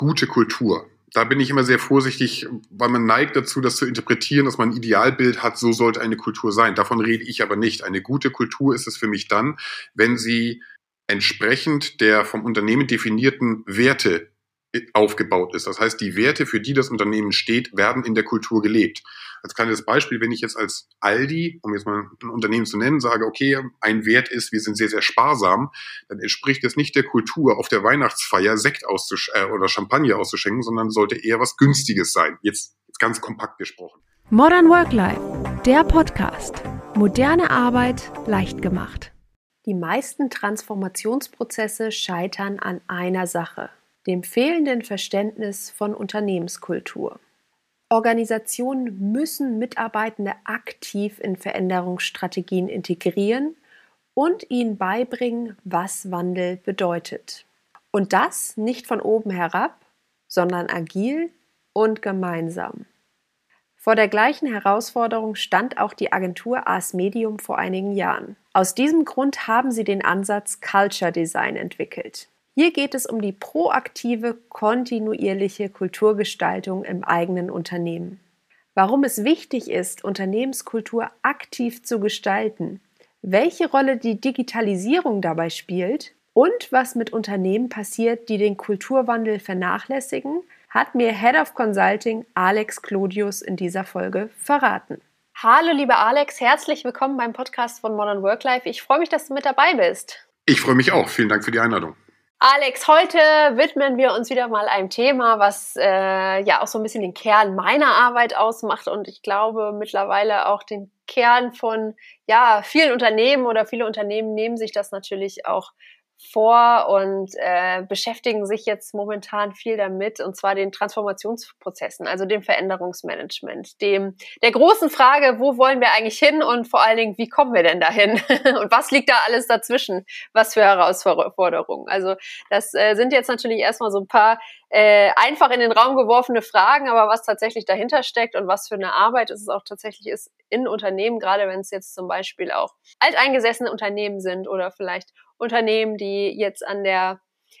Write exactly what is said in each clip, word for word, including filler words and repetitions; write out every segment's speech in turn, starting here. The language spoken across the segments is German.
gute Kultur. Da bin ich immer sehr vorsichtig, weil man neigt dazu, das zu interpretieren, dass man ein Idealbild hat, so sollte eine Kultur sein. Davon rede ich aber nicht. Eine gute Kultur ist es für mich dann, wenn sie entsprechend der vom Unternehmen definierten Werte aufgebaut ist. Das heißt, die Werte, für die das Unternehmen steht, werden in der Kultur gelebt. Als kleines Beispiel, wenn ich jetzt als Aldi, um jetzt mal ein Unternehmen zu nennen, sage, okay, ein Wert ist, wir sind sehr, sehr sparsam, dann entspricht es nicht der Kultur, auf der Weihnachtsfeier Sekt auszusch- äh, oder Champagner auszuschenken, sondern sollte eher was Günstiges sein. Jetzt, jetzt ganz kompakt gesprochen. Modern Work Life, der Podcast. Moderne Arbeit leicht gemacht. Die meisten Transformationsprozesse scheitern an einer Sache: dem fehlenden Verständnis von Unternehmenskultur. Organisationen müssen Mitarbeitende aktiv in Veränderungsstrategien integrieren und ihnen beibringen, was Wandel bedeutet. Und das nicht von oben herab, sondern agil und gemeinsam. Vor der gleichen Herausforderung stand auch die Agentur Ars Medium vor einigen Jahren. Aus diesem Grund haben sie den Ansatz Culture Design entwickelt. Hier geht es um die proaktive, kontinuierliche Kulturgestaltung im eigenen Unternehmen. Warum es wichtig ist, Unternehmenskultur aktiv zu gestalten, welche Rolle die Digitalisierung dabei spielt und was mit Unternehmen passiert, die den Kulturwandel vernachlässigen, hat mir Head of Consulting Alex Clodius in dieser Folge verraten. Hallo liebe Alex, herzlich willkommen beim Podcast von Modern Work Life. Ich freue mich, dass du mit dabei bist. Ich freue mich auch. Vielen Dank für die Einladung. Alex, heute widmen wir uns wieder mal einem Thema, was äh, ja auch so ein bisschen den Kern meiner Arbeit ausmacht und ich glaube mittlerweile auch den Kern von ja vielen Unternehmen oder viele Unternehmen nehmen sich das natürlich auch vor und äh, beschäftigen sich jetzt momentan viel damit, und zwar den Transformationsprozessen, also dem Veränderungsmanagement, dem der großen Frage, wo wollen wir eigentlich hin und vor allen Dingen, wie kommen wir denn dahin und was liegt da alles dazwischen, was für Herausforderungen. Also das äh, sind jetzt natürlich erstmal so ein paar äh, einfach in den Raum geworfene Fragen, aber was tatsächlich dahinter steckt und was für eine Arbeit es auch tatsächlich ist in Unternehmen, gerade wenn es jetzt zum Beispiel auch alteingesessene Unternehmen sind oder vielleicht Unternehmen, die jetzt an der,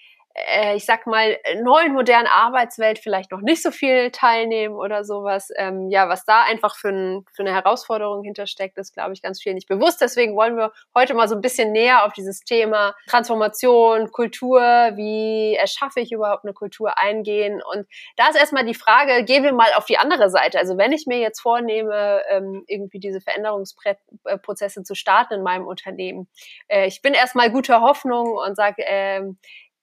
äh, ich sag mal, neuen modernen Arbeitswelt vielleicht noch nicht so viel teilnehmen oder sowas. Ähm, ja, was da einfach für, ein, für eine Herausforderung hintersteckt, ist, glaube ich, ganz viel nicht bewusst. Deswegen wollen wir heute mal so ein bisschen näher auf dieses Thema Transformation, Kultur, wie erschaffe ich überhaupt eine Kultur, eingehen. Und da ist erstmal die Frage, gehen wir mal auf die andere Seite. Also wenn ich mir jetzt vornehme, ähm, irgendwie diese Veränderungsprozesse zu starten in meinem Unternehmen, äh, ich bin erstmal guter Hoffnung und sage, ähm,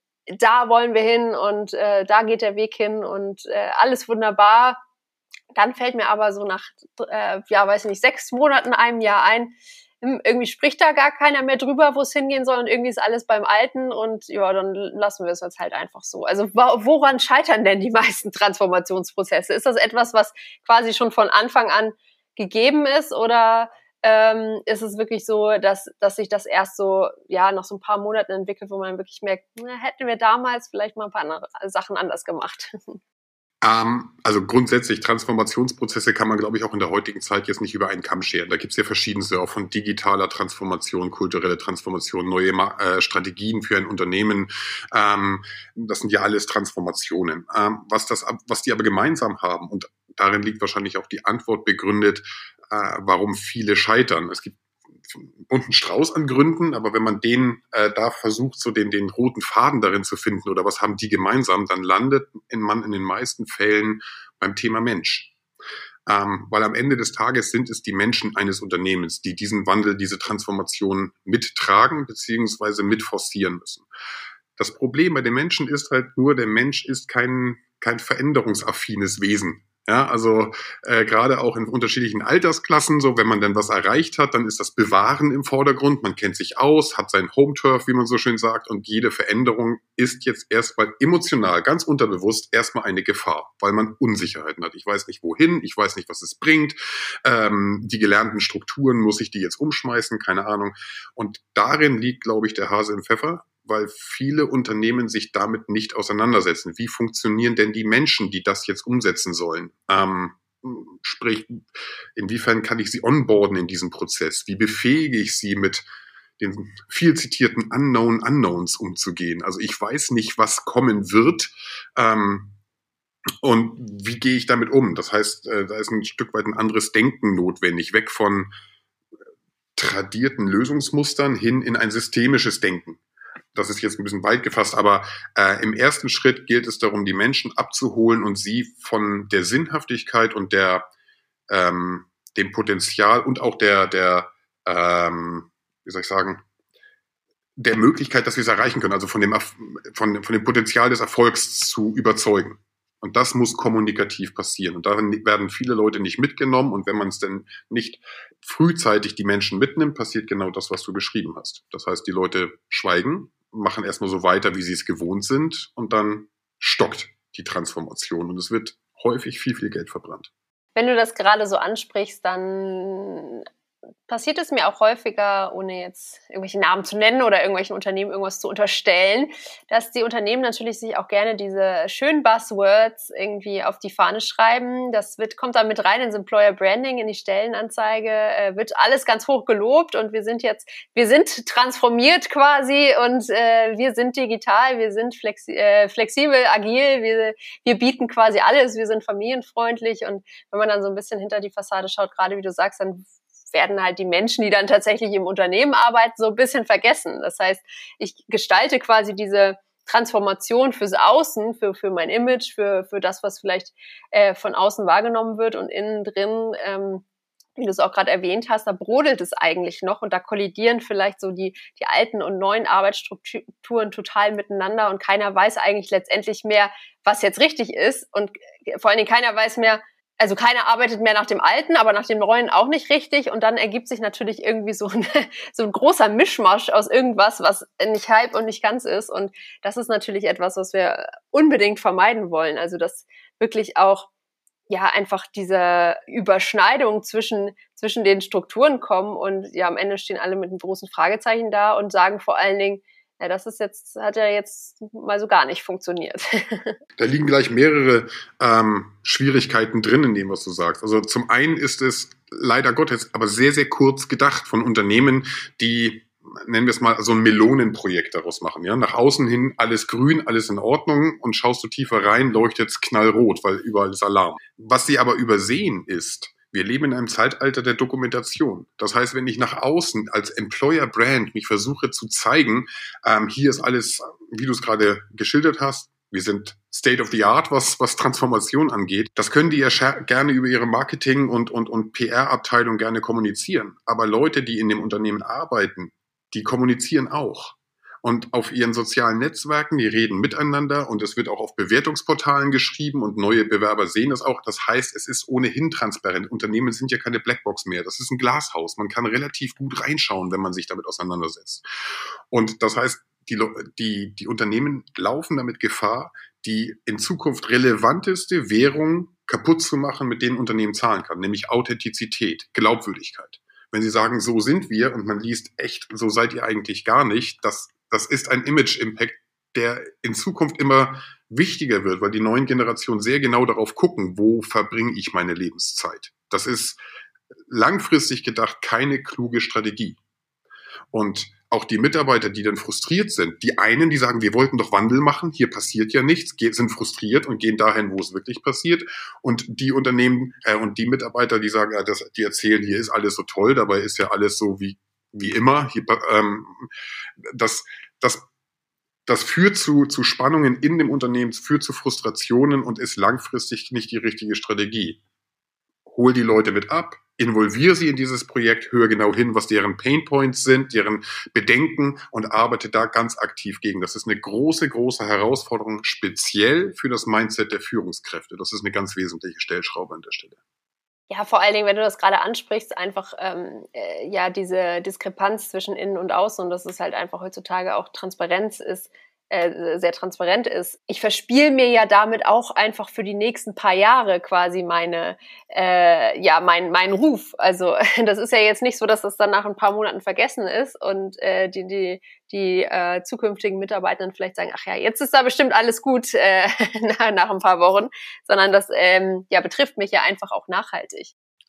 da wollen wir hin und äh, da geht der Weg hin und äh, alles wunderbar. Dann fällt mir aber so nach, äh, ja, weiß ich nicht, sechs Monaten, einem Jahr ein, hm, irgendwie spricht da gar keiner mehr drüber, wo es hingehen soll und irgendwie ist alles beim Alten und ja, dann lassen wir es jetzt halt einfach so. Also woran scheitern denn die meisten Transformationsprozesse? Ist das etwas, was quasi schon von Anfang an gegeben ist oder Ähm, ist es wirklich so, dass, dass sich das erst so, ja, nach so ein paar Monaten entwickelt, wo man wirklich merkt, na, hätten wir damals vielleicht mal ein paar andere Sachen anders gemacht. Ähm, also grundsätzlich, Transformationsprozesse kann man, glaube ich, auch in der heutigen Zeit jetzt nicht über einen Kamm scheren. Da gibt es ja verschiedenste, auch von digitaler Transformation, kulturelle Transformation, neue äh, Strategien für ein Unternehmen. Ähm, das sind ja alles Transformationen. Ähm, was, das, was die aber gemeinsam haben, und darin liegt wahrscheinlich auch die Antwort begründet, äh, warum viele scheitern. Es gibt einen bunten Strauß an Gründen, aber wenn man den äh, da versucht, so den, den roten Faden darin zu finden oder was haben die gemeinsam, dann landet man in den meisten Fällen beim Thema Mensch. Ähm, weil am Ende des Tages sind es die Menschen eines Unternehmens, die diesen Wandel, diese Transformation mittragen bzw. mit forcieren müssen. Das Problem bei den Menschen ist halt nur, der Mensch ist kein, kein veränderungsaffines Wesen. Ja, also äh, gerade auch in unterschiedlichen Altersklassen, so wenn man dann was erreicht hat, dann ist das Bewahren im Vordergrund. Man kennt sich aus, hat sein Home-Turf, wie man so schön sagt, und jede Veränderung ist jetzt erstmal emotional, ganz unterbewusst erstmal eine Gefahr, weil man Unsicherheiten hat. Ich weiß nicht wohin, ich weiß nicht, was es bringt. Ähm, die gelernten Strukturen, muss ich die jetzt umschmeißen, keine Ahnung. Und darin liegt, glaube ich, der Hase im Pfeffer, weil viele Unternehmen sich damit nicht auseinandersetzen. Wie funktionieren denn die Menschen, die das jetzt umsetzen sollen? Ähm, sprich, inwiefern kann ich sie onboarden in diesem Prozess? Wie befähige ich sie mit den viel zitierten Unknown Unknowns umzugehen. Also ich weiß nicht, was kommen wird, ähm, und wie gehe ich damit um? Das heißt, äh, da ist ein Stück weit ein anderes Denken notwendig, weg von tradierten Lösungsmustern hin in ein systemisches Denken. Das ist jetzt ein bisschen weit gefasst, aber äh, im ersten Schritt gilt es darum, die Menschen abzuholen und sie von der Sinnhaftigkeit und der ähm, dem Potenzial und auch der der ähm, wie soll ich sagen der Möglichkeit, dass wir es erreichen können, also von dem von von dem Potenzial des Erfolgs zu überzeugen. Und das muss kommunikativ passieren. Und da werden viele Leute nicht mitgenommen. Und wenn man es denn nicht frühzeitig die Menschen mitnimmt, passiert genau das, was du beschrieben hast. Das heißt, die Leute schweigen, machen erstmal so weiter, wie sie es gewohnt sind. Und dann stockt die Transformation. Und es wird häufig viel, viel Geld verbrannt. Wenn du das gerade so ansprichst, dann passiert es mir auch häufiger, ohne jetzt irgendwelche Namen zu nennen oder irgendwelchen Unternehmen irgendwas zu unterstellen, dass die Unternehmen natürlich sich auch gerne diese schönen Buzzwords irgendwie auf die Fahne schreiben. Das wird, kommt dann mit rein ins Employer Branding, in die Stellenanzeige, äh, wird alles ganz hoch gelobt und wir sind jetzt, wir sind transformiert quasi und äh, wir sind digital, wir sind flexi- äh, flexibel, agil, wir, wir bieten quasi alles, wir sind familienfreundlich und wenn man dann so ein bisschen hinter die Fassade schaut, gerade wie du sagst, dann werden halt die Menschen, die dann tatsächlich im Unternehmen arbeiten, so ein bisschen vergessen. Das heißt, ich gestalte quasi diese Transformation fürs Außen, für für mein Image, für für das, was vielleicht äh, von außen wahrgenommen wird und innen drin, ähm, wie du es auch gerade erwähnt hast, da brodelt es eigentlich noch und da kollidieren vielleicht so die die alten und neuen Arbeitsstrukturen total miteinander und keiner weiß eigentlich letztendlich mehr, was jetzt richtig ist und vor allen Dingen keiner weiß mehr, also keiner arbeitet mehr nach dem Alten, aber nach dem Neuen auch nicht richtig. Und dann ergibt sich natürlich irgendwie so ein, so ein großer Mischmasch aus irgendwas, was nicht halb und nicht ganz ist. Und das ist natürlich etwas, was wir unbedingt vermeiden wollen. Also dass wirklich auch ja einfach diese Überschneidung zwischen zwischen den Strukturen kommen. Und ja, am Ende stehen alle mit einem großen Fragezeichen da und sagen vor allen Dingen, ja, das ist jetzt, hat ja jetzt mal so gar nicht funktioniert. Da liegen gleich mehrere ähm, Schwierigkeiten drin in dem, was du sagst. Also zum einen ist es leider Gottes aber sehr, sehr kurz gedacht von Unternehmen, die, nennen wir es mal, so ein Melonenprojekt daraus machen. Ja? Nach außen hin alles grün, alles in Ordnung und schaust du tiefer rein, leuchtet es knallrot, weil überall ist Alarm. Was sie aber übersehen ist, wir leben in einem Zeitalter der Dokumentation. Das heißt, wenn ich nach außen als Employer Brand mich versuche zu zeigen, ähm, hier ist alles, wie du es gerade geschildert hast, wir sind State of the Art, was, was Transformation angeht. Das können die ja scha- gerne über ihre Marketing- und, und, und P R-Abteilung gerne kommunizieren. Aber Leute, die in dem Unternehmen arbeiten, die kommunizieren auch. Und auf ihren sozialen Netzwerken, die reden miteinander und es wird auch auf Bewertungsportalen geschrieben und neue Bewerber sehen das auch. Das heißt, es ist ohnehin transparent. Unternehmen sind ja keine Blackbox mehr. Das ist ein Glashaus. Man kann relativ gut reinschauen, wenn man sich damit auseinandersetzt. Und das heißt, die, die, die Unternehmen laufen damit Gefahr, die in Zukunft relevanteste Währung kaputt zu machen, mit denen Unternehmen zahlen kann, nämlich Authentizität, Glaubwürdigkeit. Wenn sie sagen, so sind wir und man liest echt, so seid ihr eigentlich gar nicht, das Das ist ein Image-Impact, der in Zukunft immer wichtiger wird, weil die neuen Generationen sehr genau darauf gucken, wo verbringe ich meine Lebenszeit. Das ist langfristig gedacht keine kluge Strategie. Und auch die Mitarbeiter, die dann frustriert sind, die einen, die sagen, wir wollten doch Wandel machen, hier passiert ja nichts, sind frustriert und gehen dahin, wo es wirklich passiert. Und die Unternehmen äh, und die Mitarbeiter, die sagen, ja, das, die erzählen, hier ist alles so toll, dabei ist ja alles so wie wie immer. Hier, ähm, das, das, das führt zu, zu Spannungen in dem Unternehmen, führt zu Frustrationen und ist langfristig nicht die richtige Strategie. Hol die Leute mit ab, involviere sie in dieses Projekt, höre genau hin, was deren Painpoints sind, deren Bedenken und arbeite da ganz aktiv gegen. Das ist eine große, große Herausforderung, speziell für das Mindset der Führungskräfte. Das ist eine ganz wesentliche Stellschraube an der Stelle. Ja, vor allen Dingen, wenn du das gerade ansprichst, einfach ähm, äh, ja diese Diskrepanz zwischen Innen und Außen und dass es halt einfach heutzutage auch Transparenz ist, äh, sehr transparent ist. Ich verspiele mir ja damit auch einfach für die nächsten paar Jahre quasi meine, äh, ja, mein, mein Ruf. Also das ist ja jetzt nicht so, dass das dann nach ein paar Monaten vergessen ist und äh, die, die, die äh, zukünftigen Mitarbeiter dann vielleicht sagen, ach ja, jetzt ist da bestimmt alles gut äh, nach, nach ein paar Wochen, sondern das ähm, ja betrifft mich ja einfach auch nachhaltig.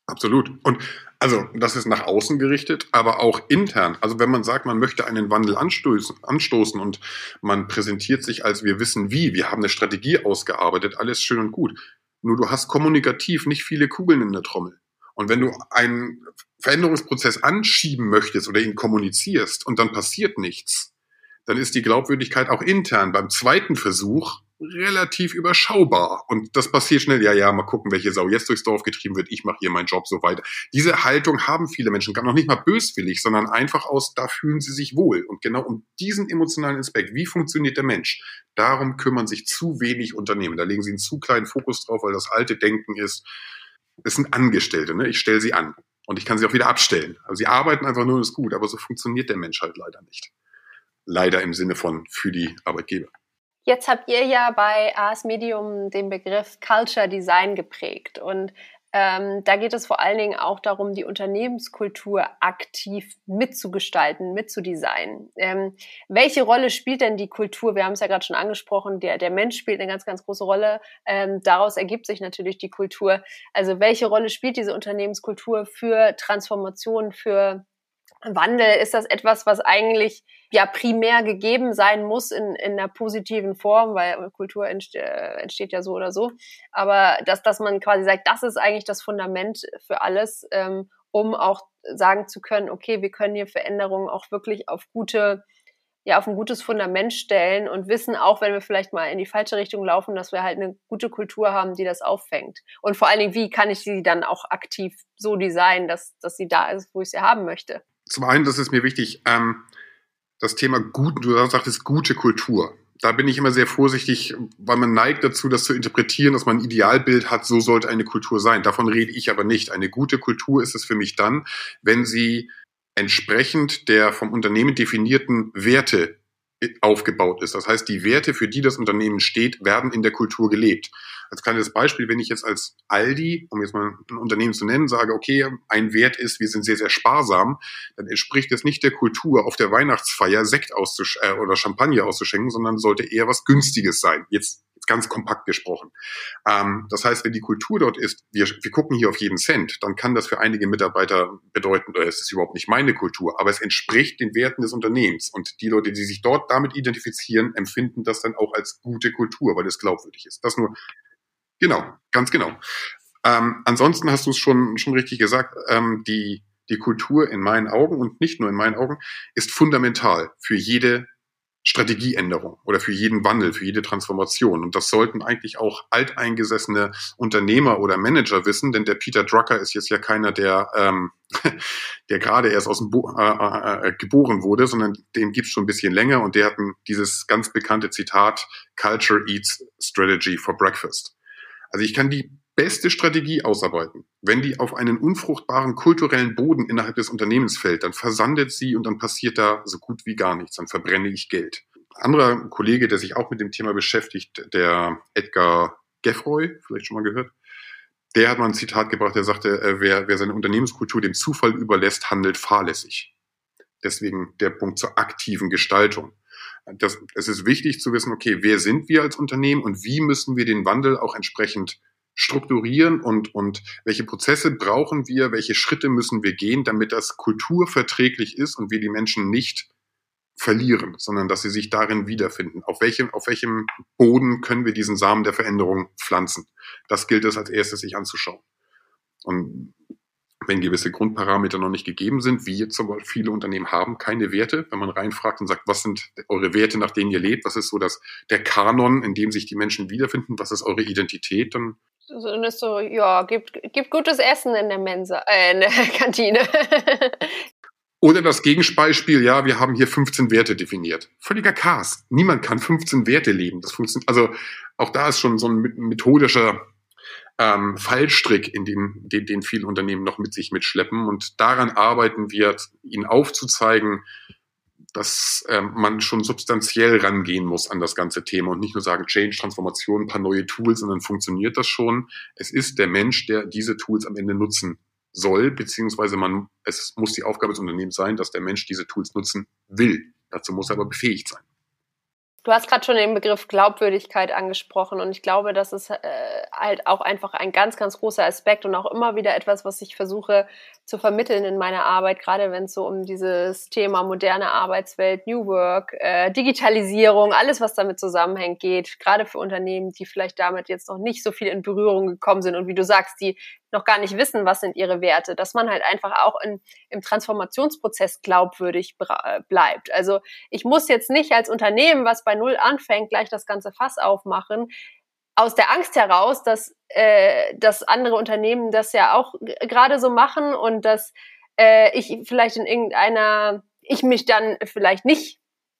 Absolut. Und also das ist nach außen gerichtet, aber auch intern. Also wenn man sagt, man möchte einen Wandel anstoßen, anstoßen und man präsentiert sich als wir wissen wie, wir haben eine Strategie ausgearbeitet, alles schön und gut. Nur du hast kommunikativ nicht viele Kugeln in der Trommel. Und wenn du einen Veränderungsprozess anschieben möchtest oder ihn kommunizierst und dann passiert nichts, dann ist die Glaubwürdigkeit auch intern beim zweiten Versuch relativ überschaubar. Und das passiert schnell, ja, ja, mal gucken, welche Sau jetzt durchs Dorf getrieben wird, ich mache hier meinen Job so weiter. Diese Haltung haben viele Menschen, noch nicht mal böswillig, sondern einfach aus, da fühlen sie sich wohl. Und genau um diesen emotionalen Aspekt, wie funktioniert der Mensch, darum kümmern sich zu wenig Unternehmen. Da legen sie einen zu kleinen Fokus drauf, weil das alte Denken ist, es sind Angestellte, ne? Ich stelle sie an und ich kann sie auch wieder abstellen. Also sie arbeiten einfach nur, ist gut, aber so funktioniert der Mensch halt leider nicht. Leider im Sinne von für die Arbeitgeber. Jetzt habt ihr ja bei Ars Medium den Begriff Culture Design geprägt und ähm, da geht es vor allen Dingen auch darum, die Unternehmenskultur aktiv mitzugestalten, mitzudesignen. Ähm, welche Rolle spielt denn die Kultur? Wir haben es ja gerade schon angesprochen, der, der Mensch spielt eine ganz, ganz große Rolle. Ähm, daraus ergibt sich natürlich die Kultur. Also welche Rolle spielt diese Unternehmenskultur für Transformation, für Wandel? Ist das etwas, was eigentlich ja primär gegeben sein muss in, in einer positiven Form, weil Kultur entsteht, äh, entsteht ja so oder so, aber dass, dass man quasi sagt, das ist eigentlich das Fundament für alles, ähm, um auch sagen zu können, okay, wir können hier Veränderungen auch wirklich auf gute, ja, auf ein gutes Fundament stellen und wissen auch, wenn wir vielleicht mal in die falsche Richtung laufen, dass wir halt eine gute Kultur haben, die das auffängt. Und vor allen Dingen, wie kann ich sie dann auch aktiv so designen, dass, dass sie da ist, wo ich sie haben möchte? Zum einen, das ist mir wichtig, ähm, das Thema gut, du sagtest gute Kultur. Da bin ich immer sehr vorsichtig, weil man neigt dazu, das zu interpretieren, dass man ein Idealbild hat, so sollte eine Kultur sein. Davon rede ich aber nicht. Eine gute Kultur ist es für mich dann, wenn sie entsprechend der vom Unternehmen definierten Werte aufgebaut ist. Das heißt, die Werte, für die das Unternehmen steht, werden in der Kultur gelebt. Als kleines Beispiel, wenn ich jetzt als Aldi, um jetzt mal ein Unternehmen zu nennen, sage, okay, ein Wert ist, wir sind sehr, sehr sparsam, dann entspricht es nicht der Kultur, auf der Weihnachtsfeier Sekt auszusch- äh, oder Champagner auszuschenken, sondern sollte eher was Günstiges sein. Jetzt ganz kompakt gesprochen. Ähm, das heißt, wenn die Kultur dort ist, wir, wir gucken hier auf jeden Cent, dann kann das für einige Mitarbeiter bedeuten, oder es ist überhaupt nicht meine Kultur, aber es entspricht den Werten des Unternehmens. Und die Leute, die sich dort damit identifizieren, empfinden das dann auch als gute Kultur, weil es glaubwürdig ist. Das nur, genau, ganz genau. Ähm, ansonsten hast du es schon, schon richtig gesagt, ähm, die, die Kultur in meinen Augen und nicht nur in meinen Augen ist fundamental für jede Strategieänderung oder für jeden Wandel, für jede Transformation. Und das sollten eigentlich auch alteingesessene Unternehmer oder Manager wissen, denn der Peter Drucker ist jetzt ja keiner, der, ähm, der gerade erst aus dem Bo- äh, äh, geboren wurde, sondern den gibt's schon ein bisschen länger und der hat ein, dieses ganz bekannte Zitat, Culture eats strategy for breakfast. Also ich kann die beste Strategie ausarbeiten. Wenn die auf einen unfruchtbaren kulturellen Boden innerhalb des Unternehmens fällt, dann versandet sie und dann passiert da so gut wie gar nichts. Dann verbrenne ich Geld. Ein anderer Kollege, der sich auch mit dem Thema beschäftigt, der Edgar Geffroy, vielleicht schon mal gehört, der hat mal ein Zitat gebracht, der sagte, äh, wer, wer seine Unternehmenskultur dem Zufall überlässt, handelt fahrlässig. Deswegen der Punkt zur aktiven Gestaltung. Das, es ist wichtig zu wissen, okay, wer sind wir als Unternehmen und wie müssen wir den Wandel auch entsprechend strukturieren und, und welche Prozesse brauchen wir, welche Schritte müssen wir gehen, damit das kulturverträglich ist und wir die Menschen nicht verlieren, sondern dass sie sich darin wiederfinden. Auf welchem, auf welchem Boden können wir diesen Samen der Veränderung pflanzen? Das gilt es als erstes sich anzuschauen. Und wenn gewisse Grundparameter noch nicht gegeben sind, wie jetzt zum Beispiel viele Unternehmen haben keine Werte, wenn man reinfragt und sagt, was sind eure Werte, nach denen ihr lebt, was ist so das, der Kanon, in dem sich die Menschen wiederfinden, was ist eure Identität, dann So, und ist so, ja, gibt, gibt gutes Essen in der Mensa, äh, in der Kantine. Oder das Gegenbeispiel, ja, wir haben hier fünfzehn Werte definiert. Völliger Chaos. Niemand kann fünfzehn Werte leben. Das funktioniert, also auch da ist schon so ein methodischer ähm, Fallstrick, in den, den, den viele Unternehmen noch mit sich mitschleppen. Und daran arbeiten wir, ihnen aufzuzeigen, dass ähm, man schon substanziell rangehen muss an das ganze Thema und nicht nur sagen, Change, Transformation, ein paar neue Tools, sondern funktioniert das schon. Es ist der Mensch, der diese Tools am Ende nutzen soll, beziehungsweise man, es muss die Aufgabe des Unternehmens sein, dass der Mensch diese Tools nutzen will. Dazu muss er aber befähigt sein. Du hast gerade schon den Begriff Glaubwürdigkeit angesprochen und ich glaube, das ist äh, halt auch einfach ein ganz, ganz großer Aspekt und auch immer wieder etwas, was ich versuche zu vermitteln in meiner Arbeit, gerade wenn es so um dieses Thema moderne Arbeitswelt, New Work, äh, Digitalisierung, alles, was damit zusammenhängt, geht, gerade für Unternehmen, die vielleicht damit jetzt noch nicht so viel in Berührung gekommen sind und wie du sagst, die noch gar nicht wissen, was sind ihre Werte, dass man halt einfach auch in, im Transformationsprozess glaubwürdig bra- bleibt. Also ich muss jetzt nicht als Unternehmen, was bei Null anfängt, gleich das ganze Fass aufmachen, aus der Angst heraus, dass, äh, dass andere Unternehmen das ja auch g- gerade so machen und dass äh, ich vielleicht in irgendeiner, ich mich dann vielleicht nicht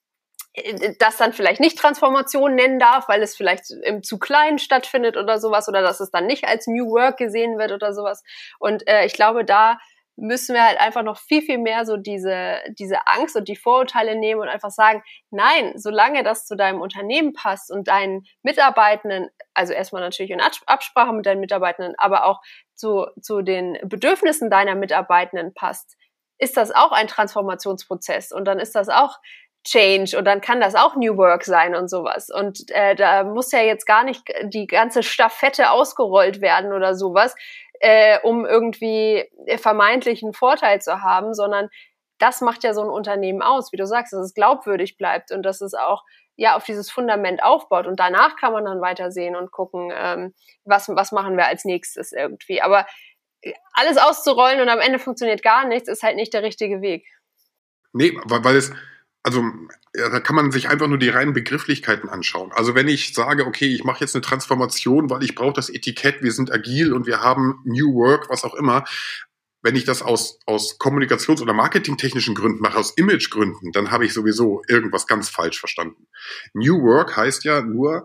das dann vielleicht nicht Transformation nennen darf, weil es vielleicht im zu klein stattfindet oder sowas oder dass es dann nicht als New Work gesehen wird oder sowas. Und äh, ich glaube, da müssen wir halt einfach noch viel, viel mehr so diese diese Angst und die Vorurteile nehmen und einfach sagen, nein, solange das zu deinem Unternehmen passt und deinen Mitarbeitenden, also erstmal natürlich in Absprache mit deinen Mitarbeitenden, aber auch zu, zu den Bedürfnissen deiner Mitarbeitenden passt, ist das auch ein Transformationsprozess und dann ist das auch Change und dann kann das auch New Work sein und sowas. Und äh, da muss ja jetzt gar nicht die ganze Staffette ausgerollt werden oder sowas, äh, um irgendwie vermeintlichen Vorteil zu haben, sondern das macht ja so ein Unternehmen aus, wie du sagst, dass es glaubwürdig bleibt und dass es auch ja auf dieses Fundament aufbaut. Und danach kann man dann weitersehen und gucken, ähm, was, was machen wir als nächstes irgendwie. Aber alles auszurollen und am Ende funktioniert gar nichts, ist halt nicht der richtige Weg. Nee, weil, weil es Also ja, da kann man sich einfach nur die reinen Begrifflichkeiten anschauen. Also wenn ich sage, okay, ich mache jetzt eine Transformation, weil ich brauche das Etikett, wir sind agil und wir haben New Work, was auch immer. Wenn ich das aus, aus kommunikations- oder marketingtechnischen Gründen mache, aus Imagegründen, dann habe ich sowieso irgendwas ganz falsch verstanden. New Work heißt ja nur,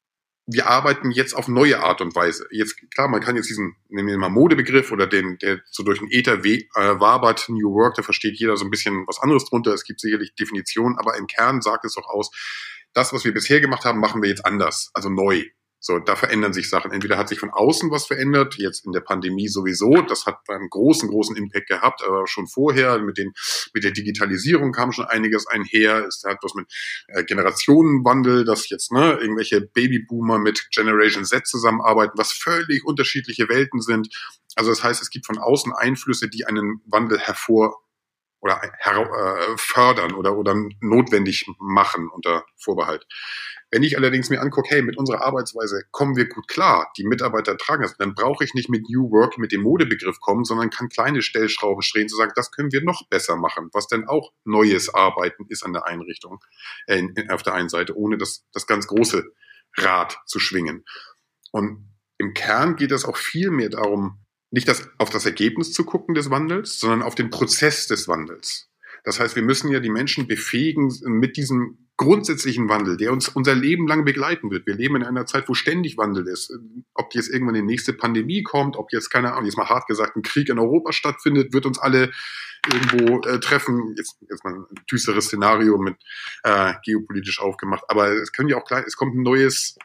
wir arbeiten jetzt auf neue Art und Weise. Jetzt, klar, man kann jetzt diesen, nehmen wir mal Modebegriff oder den, der so durch den Äther we, äh, wabert, New Work, da versteht jeder so ein bisschen was anderes drunter. Es gibt sicherlich Definitionen, aber im Kern sagt es doch aus, das, was wir bisher gemacht haben, machen wir jetzt anders, also neu. So, da verändern sich Sachen. Entweder hat sich von außen was verändert, jetzt in der Pandemie sowieso, das hat einen großen, großen Impact gehabt, aber schon vorher mit den, mit der Digitalisierung kam schon einiges einher. Es hat was mit äh, Generationenwandel, dass jetzt ne irgendwelche Babyboomer mit Generation Z zusammenarbeiten, was völlig unterschiedliche Welten sind. Also das heißt, es gibt von außen Einflüsse, die einen Wandel hervor oder her, äh, fördern oder, oder notwendig machen unter Vorbehalt. Wenn ich allerdings mir angucke, hey, mit unserer Arbeitsweise kommen wir gut klar, die Mitarbeiter tragen das, dann brauche ich nicht mit New Work, mit dem Modebegriff kommen, sondern kann kleine Stellschrauben drehen, zu sagen, das können wir noch besser machen, was denn auch neues Arbeiten ist an der Einrichtung, äh, auf der einen Seite, ohne das, das ganz große Rad zu schwingen. Und im Kern geht es auch viel mehr darum, nicht das, auf das Ergebnis zu gucken des Wandels, sondern auf den Prozess des Wandels. Das heißt, wir müssen ja die Menschen befähigen, mit diesem grundsätzlichen Wandel, der uns unser Leben lang begleiten wird. Wir leben in einer Zeit, wo ständig Wandel ist. Ob jetzt irgendwann die nächste Pandemie kommt, ob jetzt, keine Ahnung, jetzt mal hart gesagt, ein Krieg in Europa stattfindet, wird uns alle irgendwo äh, treffen. Jetzt, jetzt mal ein düsteres Szenario mit äh, geopolitisch aufgemacht. Aber es können ja auch gleich, es kommt ein neues,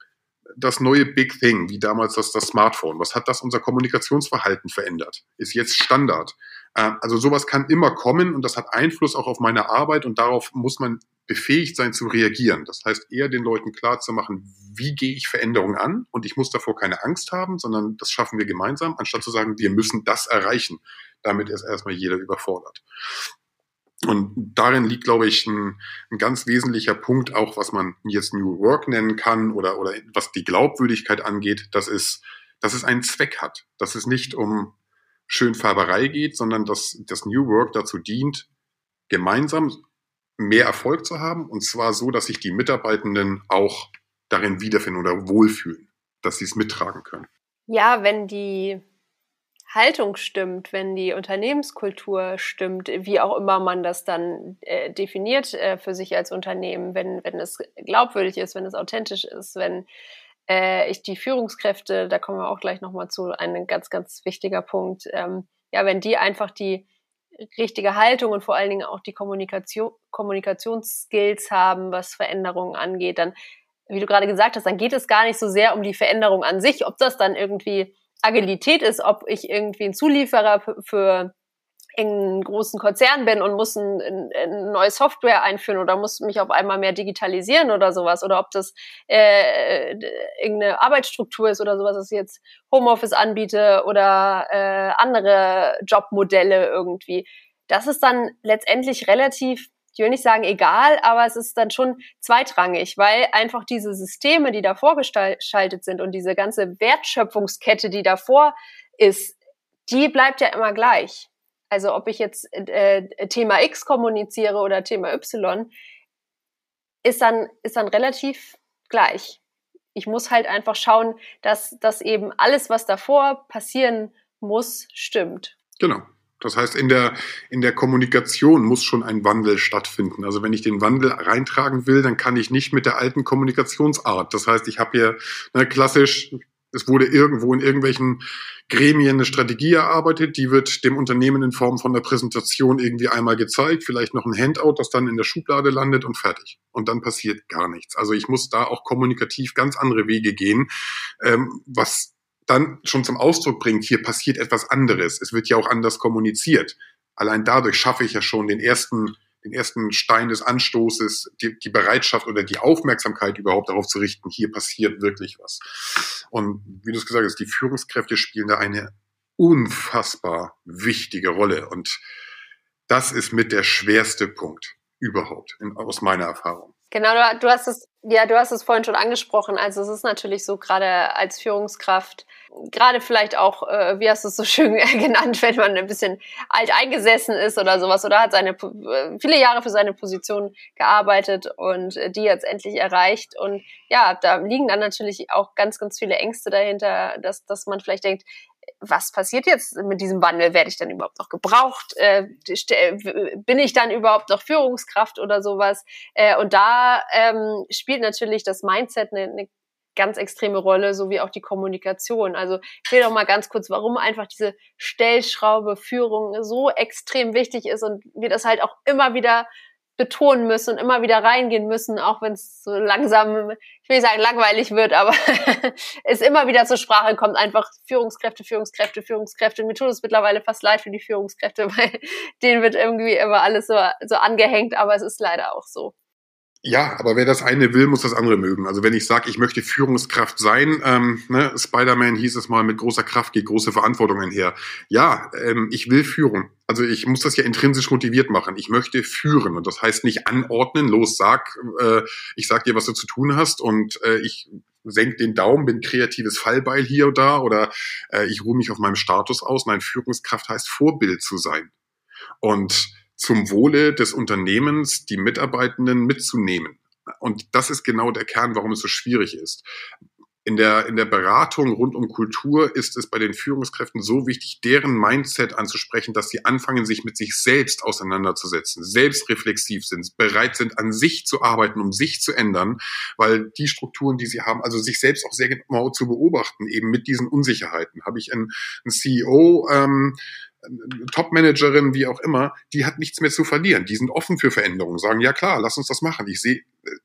das neue Big Thing, wie damals das, das Smartphone. Was hat das unser Kommunikationsverhalten verändert? Ist jetzt Standard. Äh, also sowas kann immer kommen und das hat Einfluss auch auf meine Arbeit und darauf muss man befähigt sein zu reagieren. Das heißt, eher den Leuten klar zu machen, wie gehe ich Veränderungen an und ich muss davor keine Angst haben, sondern das schaffen wir gemeinsam, anstatt zu sagen, wir müssen das erreichen. Damit ist erstmal jeder überfordert. Und darin liegt, glaube ich, ein, ein ganz wesentlicher Punkt, auch was man jetzt New Work nennen kann oder, oder was die Glaubwürdigkeit angeht, dass es, dass es einen Zweck hat. Dass es nicht um Schönfärberei geht, sondern dass das New Work dazu dient, gemeinsam mehr Erfolg zu haben, und zwar so, dass sich die Mitarbeitenden auch darin wiederfinden oder wohlfühlen, dass sie es mittragen können. Ja, wenn die Haltung stimmt, wenn die Unternehmenskultur stimmt, wie auch immer man das dann äh, definiert äh, für sich als Unternehmen, wenn, wenn es glaubwürdig ist, wenn es authentisch ist, wenn äh, ich die Führungskräfte, da kommen wir auch gleich nochmal zu, ein ganz, ganz wichtiger Punkt, ähm, ja, wenn die einfach die richtige Haltung und vor allen Dingen auch die Kommunikation, Kommunikationsskills haben, was Veränderungen angeht, dann, wie du gerade gesagt hast, dann geht es gar nicht so sehr um die Veränderung an sich, ob das dann irgendwie Agilität ist, ob ich irgendwie ein Zulieferer für in großen Konzern bin und muss ein, ein, ein neue Software einführen oder muss mich auf einmal mehr digitalisieren oder sowas, oder ob das äh, irgendeine Arbeitsstruktur ist oder sowas, dass ich jetzt Homeoffice anbiete oder äh, andere Jobmodelle irgendwie. Das ist dann letztendlich relativ, ich will nicht sagen egal, aber es ist dann schon zweitrangig, weil einfach diese Systeme, die davor geschaltet sind und diese ganze Wertschöpfungskette, die davor ist, die bleibt ja immer gleich. Also ob ich jetzt äh, Thema X kommuniziere oder Thema Y, ist dann, ist dann relativ gleich. Ich muss halt einfach schauen, dass, dass eben alles, was davor passieren muss, stimmt. Genau. Das heißt, in der, in der Kommunikation muss schon ein Wandel stattfinden. Also wenn ich den Wandel reintragen will, dann kann ich nicht mit der alten Kommunikationsart. Das heißt, ich habe hier ne, klassisch, es wurde irgendwo in irgendwelchen Gremien eine Strategie erarbeitet, die wird dem Unternehmen in Form von einer Präsentation irgendwie einmal gezeigt, vielleicht noch ein Handout, das dann in der Schublade landet und fertig. Und dann passiert gar nichts. Also ich muss da auch kommunikativ ganz andere Wege gehen, ähm, was dann schon zum Ausdruck bringt, hier passiert etwas anderes. Es wird ja auch anders kommuniziert. Allein dadurch schaffe ich ja schon den ersten den ersten Stein des Anstoßes, die, die Bereitschaft oder die Aufmerksamkeit überhaupt darauf zu richten, hier passiert wirklich was. Und wie du es gesagt hast, die Führungskräfte spielen da eine unfassbar wichtige Rolle. Und das ist mit der schwerste Punkt überhaupt, in, aus meiner Erfahrung. Genau, du, du hast es, ja, du hast es vorhin schon angesprochen. Also es ist natürlich so, gerade als Führungskraft, gerade vielleicht auch, äh, wie hast du es so schön genannt, wenn man ein bisschen alt eingesessen ist oder sowas oder hat seine viele Jahre für seine Position gearbeitet und die jetzt endlich erreicht. Und ja, da liegen dann natürlich auch ganz, ganz viele Ängste dahinter, dass, dass man vielleicht denkt, was passiert jetzt mit diesem Wandel? Werde ich dann überhaupt noch gebraucht? Äh, bin ich dann überhaupt noch Führungskraft oder sowas? Äh, und da ähm, spielt natürlich das Mindset eine, eine ganz extreme Rolle, sowie auch die Kommunikation. Also ich will doch mal ganz kurz, warum einfach diese Stellschraube Führung so extrem wichtig ist und wir das halt auch immer wieder betonen müssen und immer wieder reingehen müssen, auch wenn es so langsam, ich will nicht sagen langweilig wird, aber es immer wieder zur Sprache kommt, einfach Führungskräfte, Führungskräfte, Führungskräfte. Mir tut es mittlerweile fast leid für die Führungskräfte, weil denen wird irgendwie immer alles so, so angehängt, aber es ist leider auch so. Ja, aber wer das eine will, muss das andere mögen. Also wenn ich sage, ich möchte Führungskraft sein, ähm, ne, Spider-Man hieß es mal, mit großer Kraft geht große Verantwortung einher. Ja, ähm, ich will führen. Also ich muss das ja intrinsisch motiviert machen. Ich möchte führen und das heißt nicht anordnen, los, sag, äh, ich sag dir, was du zu tun hast und äh, ich senk den Daumen, bin kreatives Fallbeil hier und da oder äh, ich ruhe mich auf meinem Status aus. Nein, Führungskraft heißt Vorbild zu sein und zum Wohle des Unternehmens die Mitarbeitenden mitzunehmen. Und das ist genau der Kern, warum es so schwierig ist. In der, in der Beratung rund um Kultur ist es bei den Führungskräften so wichtig, deren Mindset anzusprechen, dass sie anfangen, sich mit sich selbst auseinanderzusetzen, selbstreflexiv sind, bereit sind, an sich zu arbeiten, um sich zu ändern, weil die Strukturen, die sie haben, also sich selbst auch sehr genau zu beobachten, eben mit diesen Unsicherheiten. Habe ich einen, einen C E O, ähm, Top-Managerin, wie auch immer, die hat nichts mehr zu verlieren. Die sind offen für Veränderungen, sagen, ja klar, lass uns das machen. Ich sehe,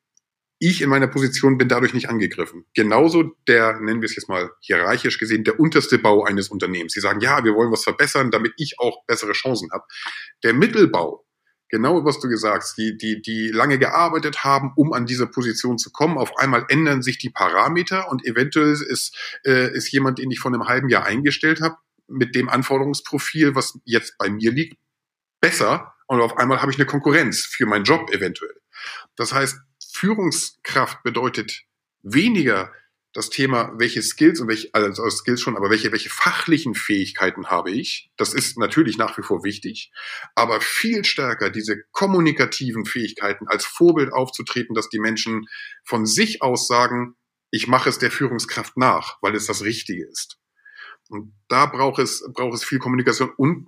ich in meiner Position bin dadurch nicht angegriffen. Genauso der, nennen wir es jetzt mal hierarchisch gesehen, der unterste Bau eines Unternehmens. Sie sagen, ja, wir wollen was verbessern, damit ich auch bessere Chancen habe. Der Mittelbau, genau was du gesagt hast, die, die, die lange gearbeitet haben, um an diese Position zu kommen, auf einmal ändern sich die Parameter und eventuell ist, äh, ist jemand, den ich vor einem halben Jahr eingestellt habe, mit dem Anforderungsprofil, was jetzt bei mir liegt, besser und auf einmal habe ich eine Konkurrenz für meinen Job eventuell. Das heißt, Führungskraft bedeutet weniger das Thema, welche Skills und welche, also Skills schon, aber welche, welche fachlichen Fähigkeiten habe ich. Das ist natürlich nach wie vor wichtig, aber viel stärker diese kommunikativen Fähigkeiten als Vorbild aufzutreten, dass die Menschen von sich aus sagen, ich mache es der Führungskraft nach, weil es das Richtige ist. Und da braucht es, braucht es viel Kommunikation und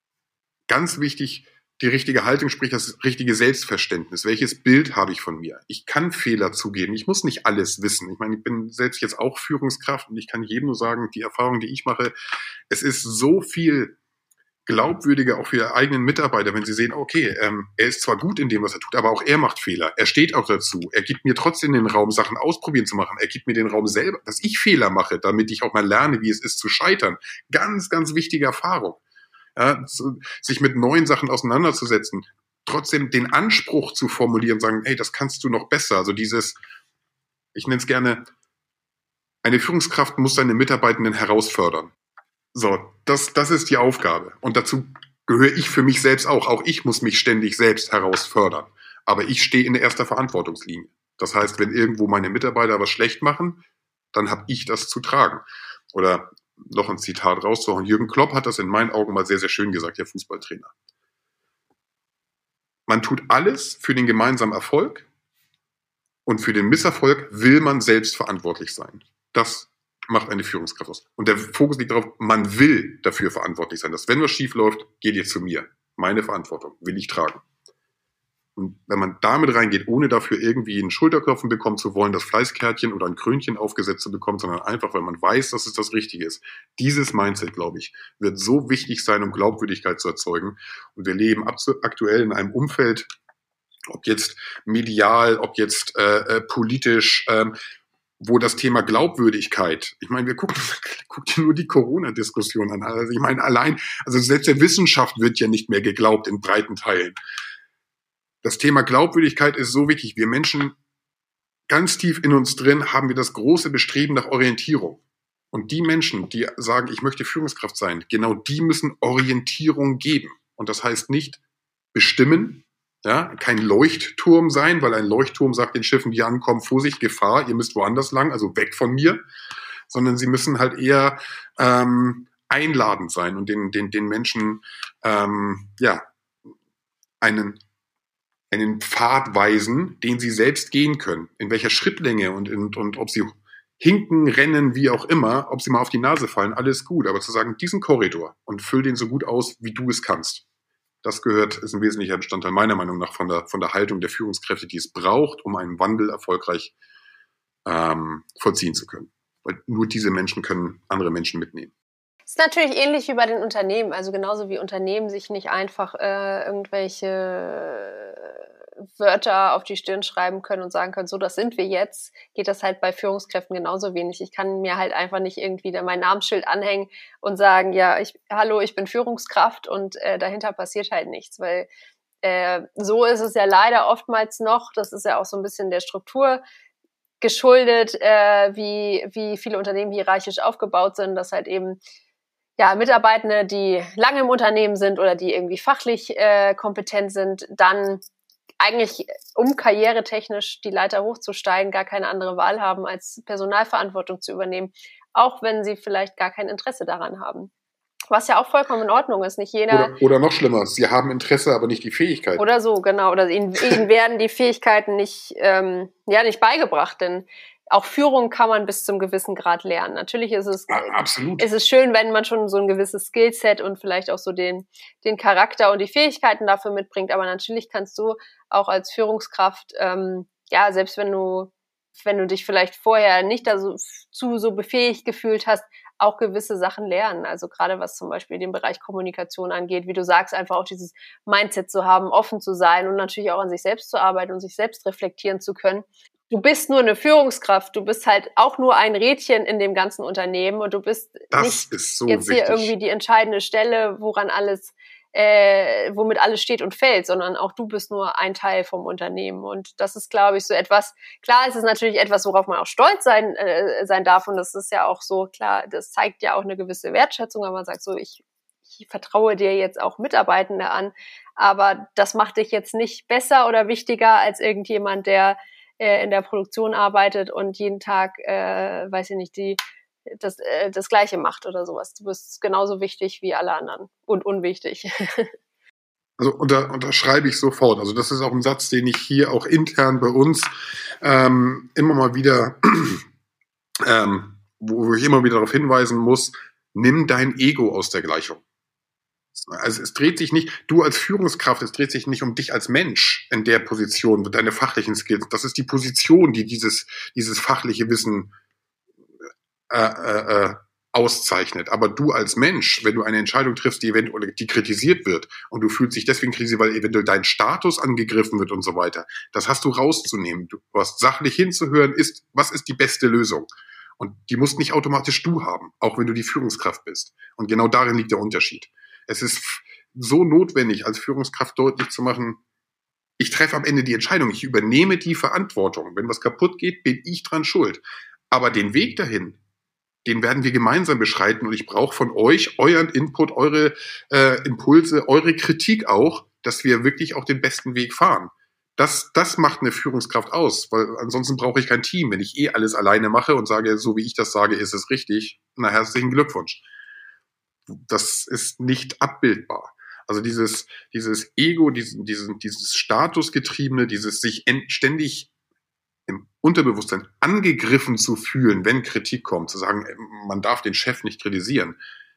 ganz wichtig, die richtige Haltung, sprich das richtige Selbstverständnis. Welches Bild habe ich von mir? Ich kann Fehler zugeben. Ich muss nicht alles wissen. Ich meine, ich bin selbst jetzt auch Führungskraft und ich kann jedem nur sagen, die Erfahrung, die ich mache, es ist so viel glaubwürdiger auch für ihre eigenen Mitarbeiter, wenn sie sehen, okay, ähm, er ist zwar gut in dem, was er tut, aber auch er macht Fehler. Er steht auch dazu. Er gibt mir trotzdem den Raum, Sachen ausprobieren zu machen. Er gibt mir den Raum selber, dass ich Fehler mache, damit ich auch mal lerne, wie es ist zu scheitern. Ganz, ganz wichtige Erfahrung. ja, zu, sich mit neuen Sachen auseinanderzusetzen, trotzdem den Anspruch zu formulieren, sagen, hey, das kannst du noch besser. Also dieses, ich nenne es gerne, eine Führungskraft muss seine Mitarbeitenden herausfordern. So, das, das ist die Aufgabe. Und dazu gehöre ich für mich selbst auch. Auch ich muss mich ständig selbst herausfordern. Aber ich stehe in der ersten Verantwortungslinie. Das heißt, wenn irgendwo meine Mitarbeiter was schlecht machen, dann habe ich das zu tragen. Oder noch ein Zitat rauszuhauen. Jürgen Klopp hat das in meinen Augen mal sehr, sehr schön gesagt, der Fußballtrainer. Man tut alles für den gemeinsamen Erfolg und für den Misserfolg will man selbst verantwortlich sein. Das macht eine Führungskraft aus. Und der Fokus liegt darauf, man will dafür verantwortlich sein. Dass wenn was schief läuft, geht ihr zu mir. Meine Verantwortung will ich tragen. Und wenn man damit reingeht, ohne dafür irgendwie einen Schulterklopfen bekommen zu wollen, das Fleißkärtchen oder ein Krönchen aufgesetzt zu bekommen, sondern einfach, weil man weiß, dass es das Richtige ist. Dieses Mindset, glaube ich, wird so wichtig sein, um Glaubwürdigkeit zu erzeugen. Und wir leben aktuell in einem Umfeld, ob jetzt medial, ob jetzt äh, politisch, ähm, wo das Thema Glaubwürdigkeit, ich meine, wir gucken, guckt dir nur die Corona-Diskussion an. Also ich meine, allein, also selbst der Wissenschaft wird ja nicht mehr geglaubt in breiten Teilen. Das Thema Glaubwürdigkeit ist so wichtig. Wir Menschen, ganz tief in uns drin, haben wir das große Bestreben nach Orientierung. Und die Menschen, die sagen, ich möchte Führungskraft sein, genau die müssen Orientierung geben. Und das heißt nicht bestimmen, ja, kein Leuchtturm sein, weil ein Leuchtturm sagt den Schiffen, die ankommen, Vorsicht, Gefahr, ihr müsst woanders lang, also weg von mir. Sondern sie müssen halt eher ähm, einladend sein und den, den, den Menschen ähm, ja einen einen Pfad weisen, den sie selbst gehen können. In welcher Schrittlänge und, und, und ob sie hinken, rennen, wie auch immer, ob sie mal auf die Nase fallen, alles gut. Aber zu sagen, diesen Korridor und füll den so gut aus, wie du es kannst. Das gehört, ist ein wesentlicher Bestandteil meiner Meinung nach von der, von der Haltung der Führungskräfte, die es braucht, um einen Wandel erfolgreich ähm, vollziehen zu können. Weil nur diese Menschen können andere Menschen mitnehmen. Ist natürlich ähnlich wie bei den Unternehmen. Also genauso wie Unternehmen sich nicht einfach äh, irgendwelche Wörter auf die Stirn schreiben können und sagen können, so, das sind wir jetzt, geht das halt bei Führungskräften genauso wenig. Ich kann mir halt einfach nicht irgendwie da mein Namensschild anhängen und sagen, ja, ich, hallo, ich bin Führungskraft und äh, dahinter passiert halt nichts, weil äh, so ist es ja leider oftmals noch, das ist ja auch so ein bisschen der Struktur geschuldet, äh, wie, wie viele Unternehmen hierarchisch aufgebaut sind, dass halt eben ja, Mitarbeitende, die lange im Unternehmen sind oder die irgendwie fachlich äh, kompetent sind, dann eigentlich, um karrieretechnisch die Leiter hochzusteigen, gar keine andere Wahl haben, als Personalverantwortung zu übernehmen, auch wenn sie vielleicht gar kein Interesse daran haben. Was ja auch vollkommen in Ordnung ist. Nicht jeder. Oder, oder noch schlimmer, sie haben Interesse, aber nicht die Fähigkeit. Oder so, genau. Oder ihnen, ihnen werden die Fähigkeiten nicht, ähm, ja, nicht beigebracht, denn auch Führung kann man bis zum gewissen Grad lernen. Natürlich ist es, ja, absolut. ist es schön, wenn man schon so ein gewisses Skillset und vielleicht auch so den, den Charakter und die Fähigkeiten dafür mitbringt. Aber natürlich kannst du auch als Führungskraft, ähm, ja, selbst wenn du, wenn du dich vielleicht vorher nicht da so, zu so befähigt gefühlt hast, auch gewisse Sachen lernen. Also gerade was zum Beispiel den Bereich Kommunikation angeht, wie du sagst, einfach auch dieses Mindset zu haben, offen zu sein und natürlich auch an sich selbst zu arbeiten und sich selbst reflektieren zu können. Du bist nur eine Führungskraft, du bist halt auch nur ein Rädchen in dem ganzen Unternehmen und du bist das nicht ist so jetzt wichtig. hier irgendwie die entscheidende Stelle, woran alles, äh, womit alles steht und fällt, sondern auch du bist nur ein Teil vom Unternehmen. Und das ist, glaube ich, so etwas, klar, es ist natürlich etwas, worauf man auch stolz sein, äh, sein darf und das ist ja auch so, klar, das zeigt ja auch eine gewisse Wertschätzung, wenn man sagt so, ich, ich vertraue dir jetzt auch Mitarbeitende an, aber das macht dich jetzt nicht besser oder wichtiger als irgendjemand, der in der Produktion arbeitet und jeden Tag, äh, weiß ich nicht, die das, äh, das Gleiche macht oder sowas. Du bist genauso wichtig wie alle anderen und unwichtig. Also unter, unterschreibe ich sofort. Also das ist auch ein Satz, den ich hier auch intern bei uns ähm, immer mal wieder, ähm, wo ich immer wieder darauf hinweisen muss, nimm dein Ego aus der Gleichung. Also es dreht sich nicht, du als Führungskraft, es dreht sich nicht um dich als Mensch in der Position, deine fachlichen Skills. Das ist die Position, die dieses, dieses fachliche Wissen äh, äh, auszeichnet. Aber du als Mensch, wenn du eine Entscheidung triffst, die eventuell die kritisiert wird und du fühlst dich deswegen kritisiert, weil eventuell dein Status angegriffen wird und so weiter, das hast du rauszunehmen. Du hast sachlich hinzuhören, ist, was ist die beste Lösung? Und die musst nicht automatisch du haben, auch wenn du die Führungskraft bist. Und genau darin liegt der Unterschied. Es ist so notwendig, als Führungskraft deutlich zu machen, ich treffe am Ende die Entscheidung, ich übernehme die Verantwortung. Wenn was kaputt geht, bin ich dran schuld. Aber den Weg dahin, den werden wir gemeinsam beschreiten und ich brauche von euch euren Input, eure äh, Impulse, eure Kritik auch, dass wir wirklich auch den besten Weg fahren. Das, das macht eine Führungskraft aus, weil ansonsten brauche ich kein Team. Wenn ich eh alles alleine mache und sage, so wie ich das sage, ist es richtig, na herzlichen Glückwunsch. Das ist nicht abbildbar. Also dieses, dieses Ego, diesen, diesen, dieses Statusgetriebene, dieses sich ständig im Unterbewusstsein angegriffen zu fühlen, wenn Kritik kommt, zu sagen, man darf den Chef nicht kritisieren.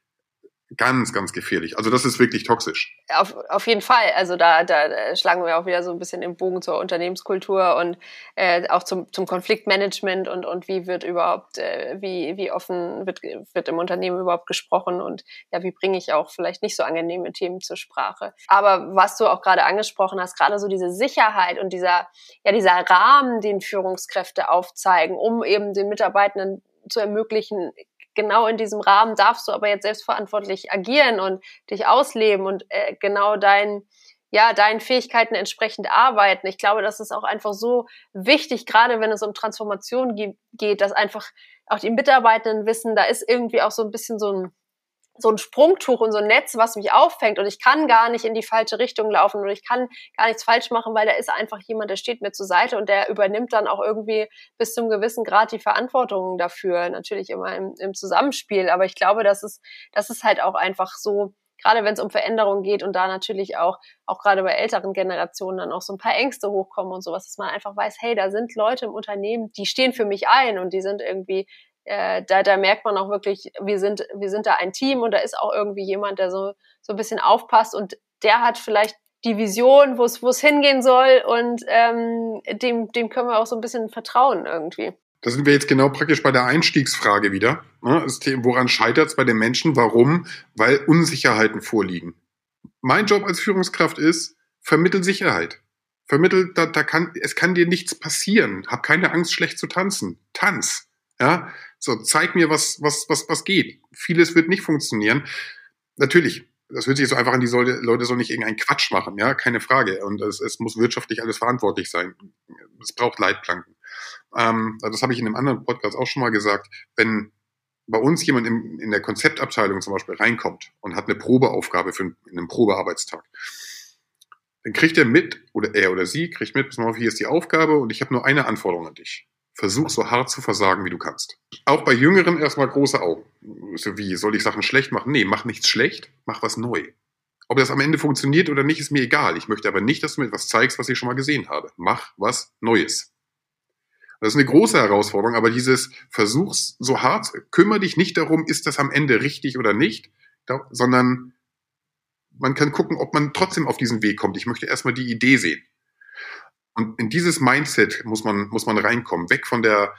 Ganz, ganz gefährlich. Also das ist wirklich toxisch. Auf, auf jeden Fall. Also da, da schlagen wir auch wieder so ein bisschen im Bogen zur Unternehmenskultur und äh, auch zum, zum Konfliktmanagement und, und wie wird überhaupt, äh, wie, wie offen wird, wird im Unternehmen überhaupt gesprochen und ja, wie bringe ich auch vielleicht nicht so angenehme Themen zur Sprache. Aber was du auch gerade angesprochen hast, gerade so diese Sicherheit und dieser, ja, dieser Rahmen, den Führungskräfte aufzeigen, um eben den Mitarbeitenden zu ermöglichen, genau in diesem Rahmen darfst du aber jetzt selbstverantwortlich agieren und dich ausleben und äh, genau dein, ja, deinen Fähigkeiten entsprechend arbeiten. Ich glaube, das ist auch einfach so wichtig, gerade wenn es um Transformation ge- geht, dass einfach auch die Mitarbeitenden wissen, da ist irgendwie auch so ein bisschen so ein so ein Sprungtuch und so ein Netz, was mich auffängt und ich kann gar nicht in die falsche Richtung laufen und ich kann gar nichts falsch machen, weil da ist einfach jemand, der steht mir zur Seite und der übernimmt dann auch irgendwie bis zum gewissen Grad die Verantwortung dafür, natürlich immer im, im Zusammenspiel, aber ich glaube, das ist, das ist halt auch einfach so, gerade wenn es um Veränderungen geht und da natürlich auch, auch gerade bei älteren Generationen dann auch so ein paar Ängste hochkommen und sowas, dass man einfach weiß, hey, da sind Leute im Unternehmen, die stehen für mich ein und die sind irgendwie Äh, da, da merkt man auch wirklich, wir sind, wir sind da ein Team und da ist auch irgendwie jemand, der so, so ein bisschen aufpasst und der hat vielleicht die Vision, wo es, wo es hingehen soll und ähm, dem, dem können wir auch so ein bisschen vertrauen irgendwie. Da sind wir jetzt genau praktisch bei der Einstiegsfrage wieder. Woran scheitert es bei den Menschen? Warum? Weil Unsicherheiten vorliegen. Mein Job als Führungskraft ist, vermittel Sicherheit. Vermittel, da, da kann, es kann dir nichts passieren. Hab keine Angst, schlecht zu tanzen. Tanz. Ja, so, zeig mir, was, was, was, was geht. Vieles wird nicht funktionieren. Natürlich, das hört sich so einfach an, die Leute, Leute sollen nicht irgendeinen Quatsch machen, ja, keine Frage. Und es, es muss wirtschaftlich alles verantwortlich sein. Es braucht Leitplanken. Ähm, das habe ich in einem anderen Podcast auch schon mal gesagt. Wenn bei uns jemand in, in der Konzeptabteilung zum Beispiel reinkommt und hat eine Probeaufgabe für einen, einen Probearbeitstag, dann kriegt er mit, oder er oder sie kriegt mit, pass mal auf, hier ist die Aufgabe und ich habe nur eine Anforderung an dich. Versuch so hart zu versagen, wie du kannst. Auch bei Jüngeren erstmal große Augen. So wie, soll ich Sachen schlecht machen? Nee, mach nichts schlecht, mach was neu. Ob das am Ende funktioniert oder nicht, ist mir egal. Ich möchte aber nicht, dass du mir etwas zeigst, was ich schon mal gesehen habe. Mach was Neues. Das ist eine große Herausforderung, aber dieses Versuch's so hart, kümmere dich nicht darum, ist das am Ende richtig oder nicht, sondern man kann gucken, ob man trotzdem auf diesen Weg kommt. Ich möchte erstmal die Idee sehen. Und in dieses Mindset muss man, muss man reinkommen. Weg von der,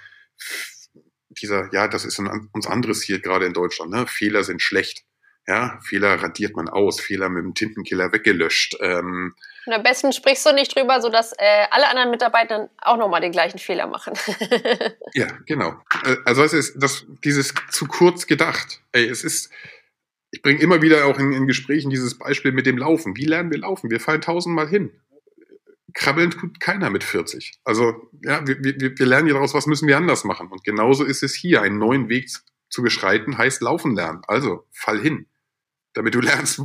dieser, ja, das ist ein, uns anderes hier gerade in Deutschland, ne? Fehler sind schlecht. Ja, Fehler radiert man aus, Fehler mit dem Tintenkiller weggelöscht. Ähm, Und am besten sprichst du nicht drüber, sodass äh, alle anderen Mitarbeiter auch nochmal den gleichen Fehler machen. Ja, genau. Also es ist das, dieses zu kurz gedacht. Ey, es ist, ich bringe immer wieder auch in, in Gesprächen dieses Beispiel mit dem Laufen. Wie lernen wir laufen? Wir fallen tausendmal hin. Krabbeln tut keiner mit vierzig. Also ja, wir, wir, wir lernen ja daraus, was müssen wir anders machen. Und genauso ist es hier. Einen neuen Weg zu beschreiten heißt laufen lernen. Also fall hin, damit du lernst,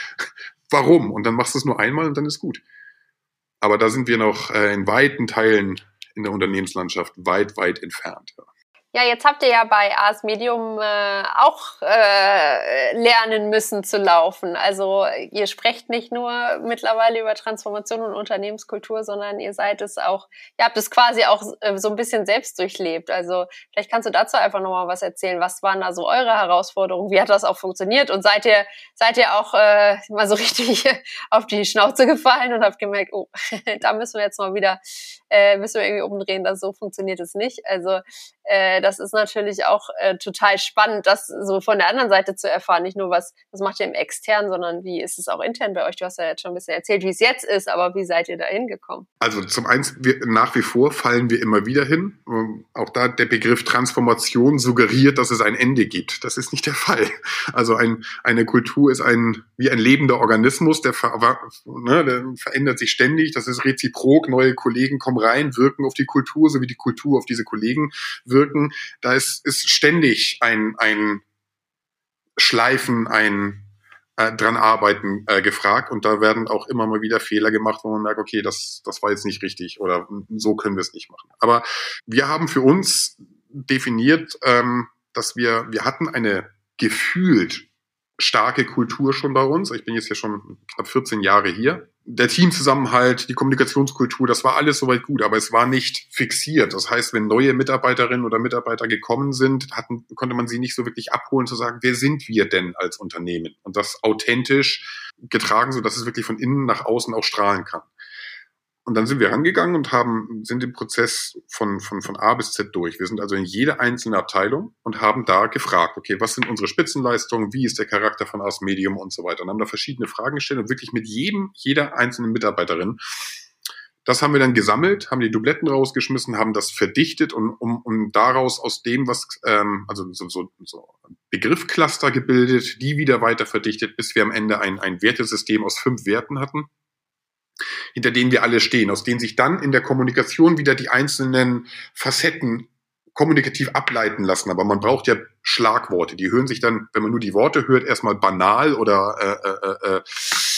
warum. Und dann machst du es nur einmal und dann ist gut. Aber da sind wir noch äh, in weiten Teilen in der Unternehmenslandschaft weit, weit entfernt. Ja. Ja, jetzt habt ihr ja bei Ars Medium äh, auch äh, lernen müssen zu laufen. Also ihr sprecht nicht nur mittlerweile über Transformation und Unternehmenskultur, sondern ihr seid es auch, ihr habt es quasi auch äh, so ein bisschen selbst durchlebt. Also vielleicht kannst du dazu einfach nochmal was erzählen. Was waren da so eure Herausforderungen? Wie hat das auch funktioniert? Und seid ihr seid ihr auch äh, mal so richtig auf die Schnauze gefallen und habt gemerkt, oh, da müssen wir jetzt mal wieder, äh, müssen wir irgendwie umdrehen, dass so funktioniert es nicht. Also äh, das ist natürlich auch äh, total spannend, das so von der anderen Seite zu erfahren. Nicht nur, was, was macht ihr im Extern, sondern wie ist es auch intern bei euch? Du hast ja jetzt schon ein bisschen erzählt, wie es jetzt ist, aber wie seid ihr da hingekommen? Also zum einen, wir, nach wie vor fallen wir immer wieder hin. Auch da der Begriff Transformation suggeriert, dass es ein Ende gibt. Das ist nicht der Fall. Also ein, eine Kultur ist ein wie ein lebender Organismus, der, ver, ne, der verändert sich ständig. Das ist reziprok. Neue Kollegen kommen rein, wirken auf die Kultur, so wie die Kultur auf diese Kollegen wirken. Da ist, ist ständig ein, ein Schleifen, ein äh, dran arbeiten äh, gefragt. Und da werden auch immer mal wieder Fehler gemacht, wo man merkt, okay, das, das war jetzt nicht richtig oder so können wir es nicht machen. Aber wir haben für uns definiert, ähm, dass wir, wir hatten eine gefühlt starke Kultur schon bei uns. Ich bin jetzt ja schon knapp vierzehn Jahre hier. Der Teamzusammenhalt, die Kommunikationskultur, das war alles soweit gut, aber es war nicht fixiert. Das heißt, wenn neue Mitarbeiterinnen oder Mitarbeiter gekommen sind, hatten, konnte man sie nicht so wirklich abholen, zu sagen, wer sind wir denn als Unternehmen? Und das authentisch getragen, so dass es wirklich von innen nach außen auch strahlen kann. Und dann sind wir rangegangen und haben, sind den Prozess von, von, von A bis Z durch. Wir sind also in jede einzelne Abteilung und haben da gefragt, okay, was sind unsere Spitzenleistungen, wie ist der Charakter von Ars Medium und so weiter. Und haben da verschiedene Fragen gestellt und wirklich mit jedem, jeder einzelnen Mitarbeiterin. Das haben wir dann gesammelt, haben die Dubletten rausgeschmissen, haben das verdichtet und um, um daraus aus dem, was, ähm, also so, so, so Begriffcluster gebildet, die wieder weiter verdichtet, bis wir am Ende ein, ein Wertesystem aus fünf Werten hatten, hinter denen wir alle stehen, aus denen sich dann in der Kommunikation wieder die einzelnen Facetten kommunikativ ableiten lassen. Aber man braucht ja Schlagworte. Die hören sich dann, wenn man nur die Worte hört, erstmal banal oder äh, äh, äh,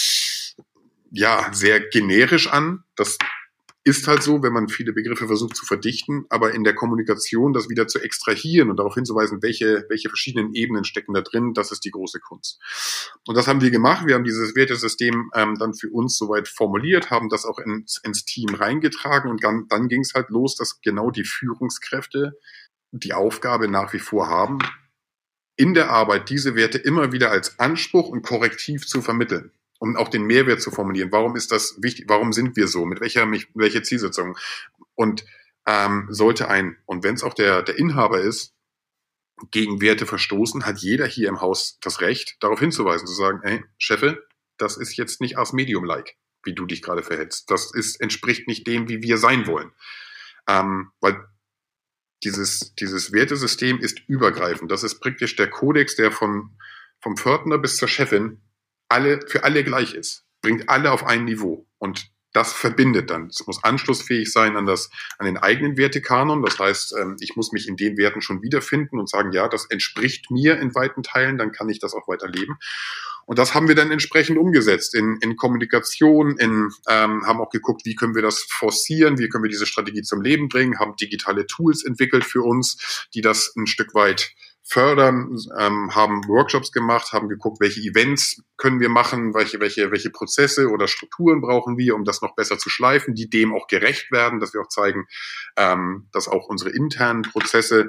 ja sehr generisch an. Das ist halt so, wenn man viele Begriffe versucht zu verdichten, aber in der Kommunikation das wieder zu extrahieren und darauf hinzuweisen, welche, welche verschiedenen Ebenen stecken da drin, das ist die große Kunst. Und das haben wir gemacht. Wir haben dieses Wertesystem ähm, dann für uns soweit formuliert, haben das auch ins, ins Team reingetragen und dann, dann ging es halt los, dass genau die Führungskräfte die Aufgabe nach wie vor haben, in der Arbeit diese Werte immer wieder als Anspruch und Korrektiv zu vermitteln. Um auch den Mehrwert zu formulieren. Warum ist das wichtig? Warum sind wir so? Mit welcher, mit welcher Zielsetzung? Und ähm, sollte ein, und wenn es auch der, der Inhaber ist, gegen Werte verstoßen, hat jeder hier im Haus das Recht, darauf hinzuweisen, zu sagen, hey, Chefe, das ist jetzt nicht Ars Medium-like, wie du dich gerade verhältst. Das ist, entspricht nicht dem, wie wir sein wollen. Ähm, weil dieses, dieses Wertesystem ist übergreifend. Das ist praktisch der Kodex, der von, vom Pförtner bis zur Chefin alle, für alle gleich ist, bringt alle auf ein Niveau und das verbindet dann. Es muss anschlussfähig sein an das, an den eigenen Wertekanon. Das heißt, ich muss mich in den Werten schon wiederfinden und sagen, ja, das entspricht mir in weiten Teilen, dann kann ich das auch weiterleben. Und das haben wir dann entsprechend umgesetzt in, in Kommunikation, in, ähm, haben auch geguckt, wie können wir das forcieren, wie können wir diese Strategie zum Leben bringen, haben digitale Tools entwickelt für uns, die das ein Stück weit fördern, ähm, haben Workshops gemacht, haben geguckt, welche Events können wir machen, welche, welche, welche Prozesse oder Strukturen brauchen wir, um das noch besser zu schleifen, die dem auch gerecht werden, dass wir auch zeigen, ähm, dass auch unsere internen Prozesse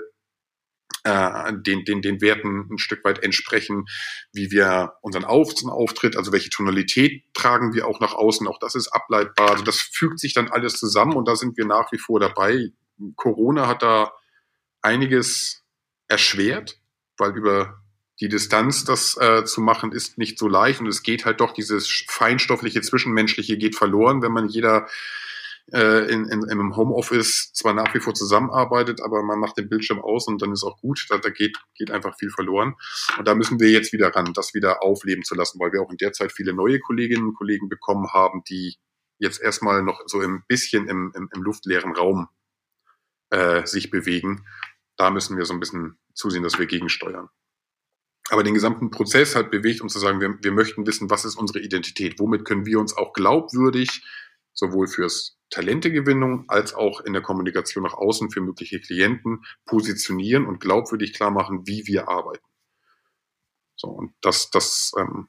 äh, den, den, den Werten ein Stück weit entsprechen, wie wir unseren Auf- Auftritt, also welche Tonalität tragen wir auch nach außen, auch das ist ableitbar. Also das fügt sich dann alles zusammen und da sind wir nach wie vor dabei. Corona hat da einiges erschwert, weil über die Distanz das äh, zu machen ist nicht so leicht und es geht halt doch, dieses feinstoffliche, zwischenmenschliche geht verloren, wenn man jeder äh, in, in, im Homeoffice zwar nach wie vor zusammenarbeitet, aber man macht den Bildschirm aus und dann ist auch gut, da, da geht, geht einfach viel verloren und da müssen wir jetzt wieder ran, das wieder aufleben zu lassen, weil wir auch in der Zeit viele neue Kolleginnen und Kollegen bekommen haben, die jetzt erstmal noch so ein bisschen im, im, im luftleeren Raum äh, sich bewegen. Da müssen wir so ein bisschen zusehen, dass wir gegensteuern. Aber den gesamten Prozess halt bewegt, um zu sagen, wir, wir möchten wissen, was ist unsere Identität? Womit können wir uns auch glaubwürdig, sowohl fürs Talentegewinnung als auch in der Kommunikation nach außen für mögliche Klienten positionieren und glaubwürdig klar machen, wie wir arbeiten. So, und das, das ähm,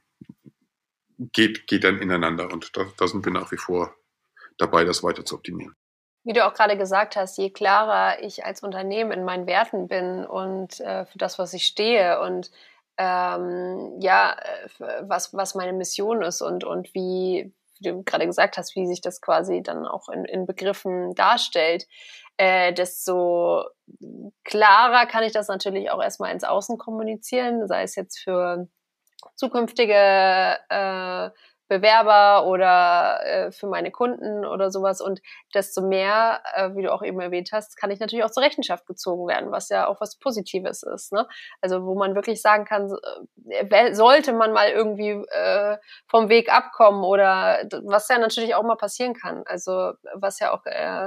geht, geht dann ineinander und da, da sind wir nach wie vor dabei, das weiter zu optimieren. Wie du auch gerade gesagt hast, je klarer ich als Unternehmen in meinen Werten bin und äh, für das, was ich stehe und ähm, ja, was, was meine Mission ist und, und wie, wie du gerade gesagt hast, wie sich das quasi dann auch in, in Begriffen darstellt, äh, desto klarer kann ich das natürlich auch erstmal ins Außen kommunizieren, sei es jetzt für zukünftige äh, Bewerber oder äh, für meine Kunden oder sowas. Und desto mehr, äh, wie du auch eben erwähnt hast, kann ich natürlich auch zur Rechenschaft gezogen werden, was ja auch was Positives ist, ne? Also wo man wirklich sagen kann, äh, sollte man mal irgendwie äh, vom Weg abkommen oder was ja natürlich auch mal passieren kann. Also was ja auch äh, äh,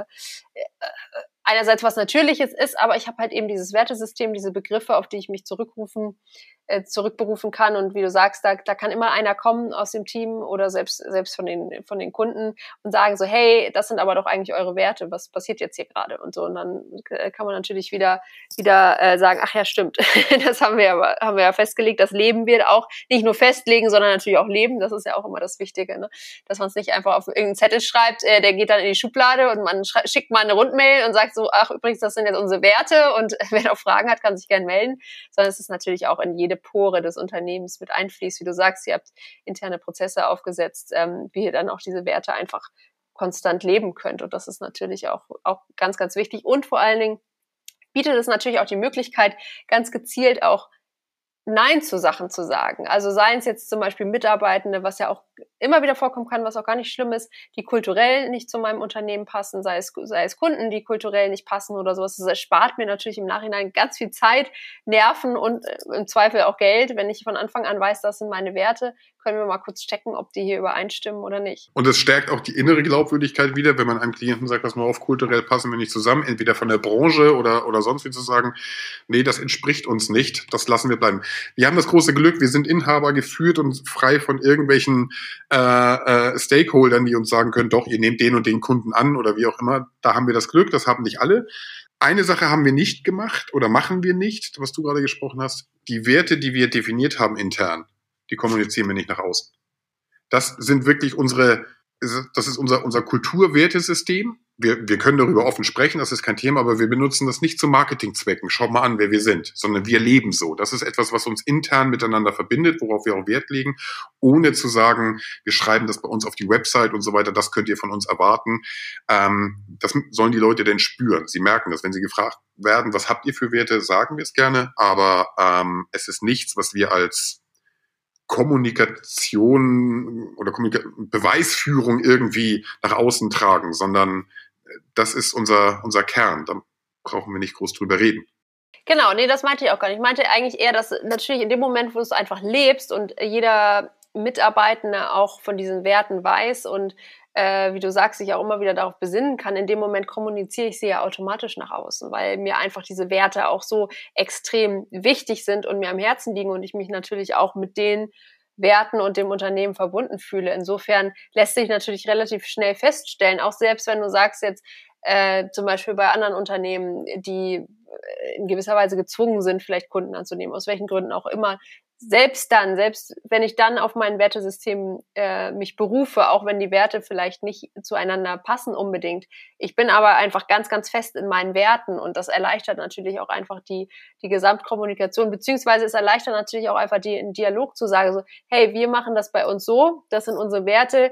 einerseits was Natürliches ist, aber ich habe halt eben dieses Wertesystem, diese Begriffe, auf die ich mich zurückrufen äh, zurückberufen kann. Und wie du sagst, da, da kann immer einer kommen aus dem Team oder selbst selbst von den von den Kunden und sagen so, hey, das sind aber doch eigentlich eure Werte. Was passiert jetzt hier gerade? Und so. Und dann äh, kann man natürlich wieder wieder äh, sagen, ach ja, stimmt, das haben wir aber haben wir ja festgelegt. Das leben wir auch nicht nur festlegen, sondern natürlich auch leben. Das ist ja auch immer das Wichtige, ne? Dass man es nicht einfach auf irgendeinen Zettel schreibt, äh, der geht dann in die Schublade und man schickt mal eine Rundmail und sagt so, ach übrigens, das sind jetzt unsere Werte und wer noch Fragen hat, kann sich gerne melden, sondern es ist natürlich auch in jede Pore des Unternehmens mit einfließt, wie du sagst, ihr habt interne Prozesse aufgesetzt, ähm, wie ihr dann auch diese Werte einfach konstant leben könnt und das ist natürlich auch, auch ganz, ganz wichtig und vor allen Dingen bietet es natürlich auch die Möglichkeit, ganz gezielt auch Nein zu Sachen zu sagen. Also seien es jetzt zum Beispiel Mitarbeitende, was ja auch immer wieder vorkommen kann, was auch gar nicht schlimm ist, die kulturell nicht zu meinem Unternehmen passen, sei es, sei es Kunden, die kulturell nicht passen oder sowas. Das erspart mir natürlich im Nachhinein ganz viel Zeit, Nerven und im Zweifel auch Geld. Wenn ich von Anfang an weiß, das sind meine Werte, können wir mal kurz checken, ob die hier übereinstimmen oder nicht. Und es stärkt auch die innere Glaubwürdigkeit wieder, wenn man einem Klienten sagt, pass mal auf, kulturell passen wir nicht zusammen, entweder von der Branche oder, oder sonst wie zu sagen, nee, das entspricht uns nicht, das lassen wir bleiben. Wir haben das große Glück, wir sind Inhaber geführt und frei von irgendwelchen äh, äh, Stakeholdern, die uns sagen können, doch, ihr nehmt den und den Kunden an oder wie auch immer. Da haben wir das Glück, das haben nicht alle. Eine Sache haben wir nicht gemacht oder machen wir nicht, was du gerade gesprochen hast. Die Werte, die wir definiert haben intern, die kommunizieren wir nicht nach außen. Das sind wirklich unsere, das ist unser, unser Kulturwertesystem. Wir, wir können darüber offen sprechen, das ist kein Thema, aber wir benutzen das nicht zu Marketingzwecken. Schaut mal an, wer wir sind, sondern wir leben so. Das ist etwas, was uns intern miteinander verbindet, worauf wir auch Wert legen, ohne zu sagen, wir schreiben das bei uns auf die Website und so weiter, das könnt ihr von uns erwarten. Ähm, das sollen die Leute denn spüren. Sie merken das, wenn sie gefragt werden, was habt ihr für Werte, sagen wir es gerne, aber ähm, es ist nichts, was wir als Kommunikation oder Kommunika- Beweisführung irgendwie nach außen tragen, sondern das ist unser, unser Kern. Da brauchen wir nicht groß drüber reden. Genau, nee, das meinte ich auch gar nicht. Ich meinte eigentlich eher, dass natürlich in dem Moment, wo du es einfach lebst und jeder Mitarbeitende auch von diesen Werten weiß und äh, wie du sagst, sich auch immer wieder darauf besinnen kann, in dem Moment kommuniziere ich sie ja automatisch nach außen, weil mir einfach diese Werte auch so extrem wichtig sind und mir am Herzen liegen und ich mich natürlich auch mit den Werten und dem Unternehmen verbunden fühle. Insofern lässt sich natürlich relativ schnell feststellen, auch selbst wenn du sagst jetzt äh, zum Beispiel bei anderen Unternehmen, die in gewisser Weise gezwungen sind, vielleicht Kunden anzunehmen, aus welchen Gründen auch immer, selbst dann, selbst wenn ich dann auf mein Wertesystem äh, mich berufe, auch wenn die Werte vielleicht nicht zueinander passen unbedingt, ich bin aber einfach ganz, ganz fest in meinen Werten und das erleichtert natürlich auch einfach die die Gesamtkommunikation, beziehungsweise es erleichtert natürlich auch einfach die, den Dialog zu sagen, so, hey, wir machen das bei uns so, das sind unsere Werte,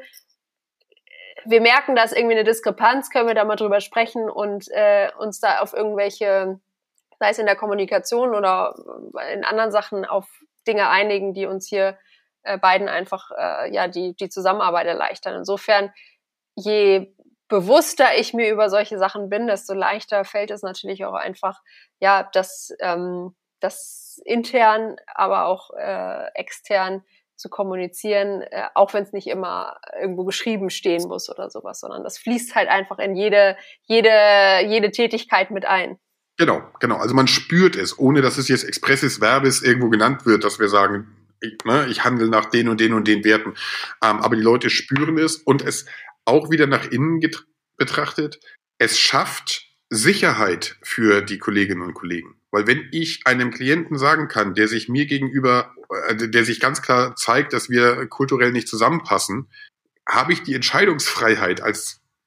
wir merken, da ist irgendwie eine Diskrepanz, können wir da mal drüber sprechen und äh, uns da auf irgendwelche, sei es in der Kommunikation oder in anderen Sachen, auf Dinge einigen, die uns hier äh, beiden einfach äh, ja die die Zusammenarbeit erleichtern. Insofern, je bewusster ich mir über solche Sachen bin, desto leichter fällt es natürlich auch einfach, ja, das ähm, das intern, aber auch äh, extern zu kommunizieren, äh, auch wenn es nicht immer irgendwo geschrieben stehen muss oder sowas, sondern das fließt halt einfach in jede jede jede Tätigkeit mit ein. Genau, genau. Also man spürt es, ohne dass es jetzt expressis verbis irgendwo genannt wird, dass wir sagen, ich, ne, ich handle nach den und den und den Werten. Ähm, aber die Leute spüren es und es auch wieder nach innen get- betrachtet. Es schafft Sicherheit für die Kolleginnen und Kollegen. Weil wenn ich einem Klienten sagen kann, der sich mir gegenüber, äh, der sich ganz klar zeigt, dass wir kulturell nicht zusammenpassen, habe ich die Entscheidungsfreiheit als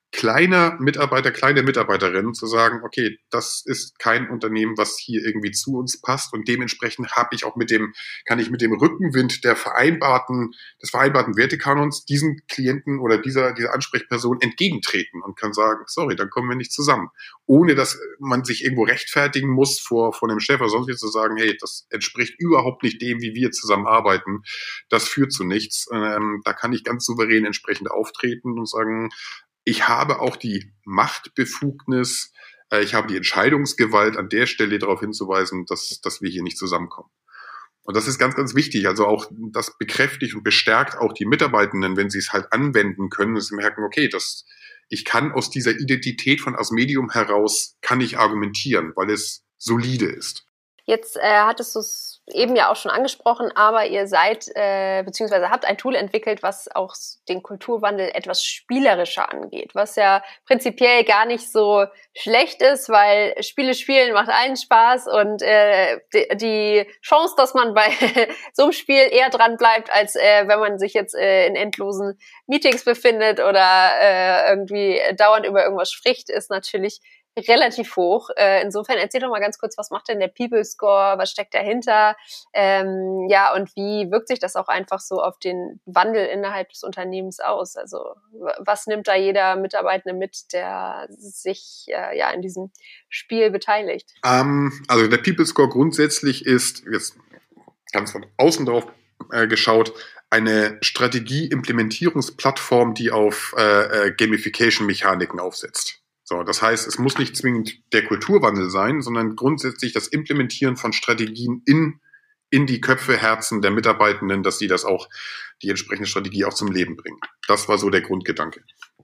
kleiner Mitarbeiter, kleine Mitarbeiterinnen zu sagen, okay, das ist kein Unternehmen, was hier irgendwie zu uns passt und dementsprechend habe ich auch mit dem, kann ich mit dem Rückenwind der vereinbarten, des vereinbarten Wertekanons diesen Klienten oder dieser, dieser Ansprechperson entgegentreten und kann sagen, sorry, dann kommen wir nicht zusammen. Ohne dass man sich irgendwo rechtfertigen muss vor, vor einem Chef oder sonst wie zu sagen, hey, das entspricht überhaupt nicht dem, wie wir zusammenarbeiten. Das führt zu nichts. Ähm, da kann ich ganz souverän entsprechend auftreten und sagen, ich habe auch die Machtbefugnis, äh, ich habe die Entscheidungsgewalt, an der Stelle darauf hinzuweisen, dass, dass wir hier nicht zusammenkommen. Und das ist ganz, ganz wichtig. Also auch das bekräftigt und bestärkt auch die Mitarbeitenden, wenn sie es halt anwenden können, dass sie merken, okay, das, ich kann aus dieser Identität von Asmedium heraus, kann ich argumentieren, weil es solide ist. Jetzt äh, hattest du es eben ja auch schon angesprochen, aber ihr seid, äh, beziehungsweise habt ein Tool entwickelt, was auch den Kulturwandel etwas spielerischer angeht, was ja prinzipiell gar nicht so schlecht ist, weil Spiele spielen macht allen Spaß und äh, die, die Chance, dass man bei so einem Spiel eher dran bleibt, als äh, wenn man sich jetzt äh, in endlosen Meetings befindet oder äh, irgendwie dauernd über irgendwas spricht, ist natürlich relativ hoch. Äh, insofern erzähl doch mal ganz kurz, was macht denn der People Score, was steckt dahinter, ähm, ja, und wie wirkt sich das auch einfach so auf den Wandel innerhalb des Unternehmens aus? Also was nimmt da jeder Mitarbeitende mit, der sich äh, ja in diesem Spiel beteiligt? Ähm, also der People Score grundsätzlich ist, jetzt ganz von außen drauf äh, geschaut, eine Strategie-Implementierungsplattform, die auf äh, äh, Gamification-Mechaniken aufsetzt. So, das heißt, es muss nicht zwingend der Kulturwandel sein, sondern grundsätzlich das Implementieren von Strategien in, in die Köpfe, Herzen der Mitarbeitenden, dass sie das auch, die entsprechende Strategie auch zum Leben bringen. Das war so der Grundgedanke.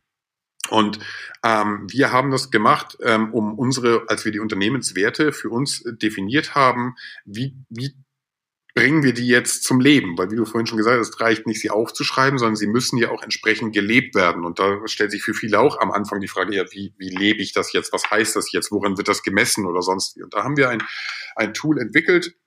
Und ähm, wir haben das gemacht, ähm, um unsere, als wir die Unternehmenswerte für uns definiert haben, wie, wie bringen wir die jetzt zum Leben? Weil, wie du vorhin schon gesagt hast, es reicht nicht, sie aufzuschreiben, sondern sie müssen ja auch entsprechend gelebt werden. Und da stellt sich für viele auch am Anfang die Frage, ja, wie, wie lebe ich das jetzt? Was heißt das jetzt? Woran wird das gemessen oder sonst wie? Und da haben wir ein, ein Tool entwickelt.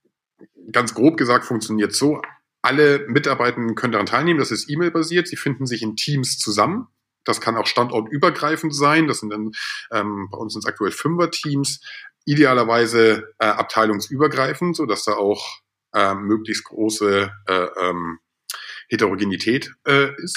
Ganz grob gesagt funktioniert so. Alle Mitarbeitenden können daran teilnehmen. Das ist E-Mail-basiert. Sie finden sich in Teams zusammen. Das kann auch standortübergreifend sein. Das sind dann, ähm, bei uns sind es aktuell Fünfer-Teams. Idealerweise äh, abteilungsübergreifend, sodass da auch Äh, möglichst große äh, ähm, Heterogenität äh, ist.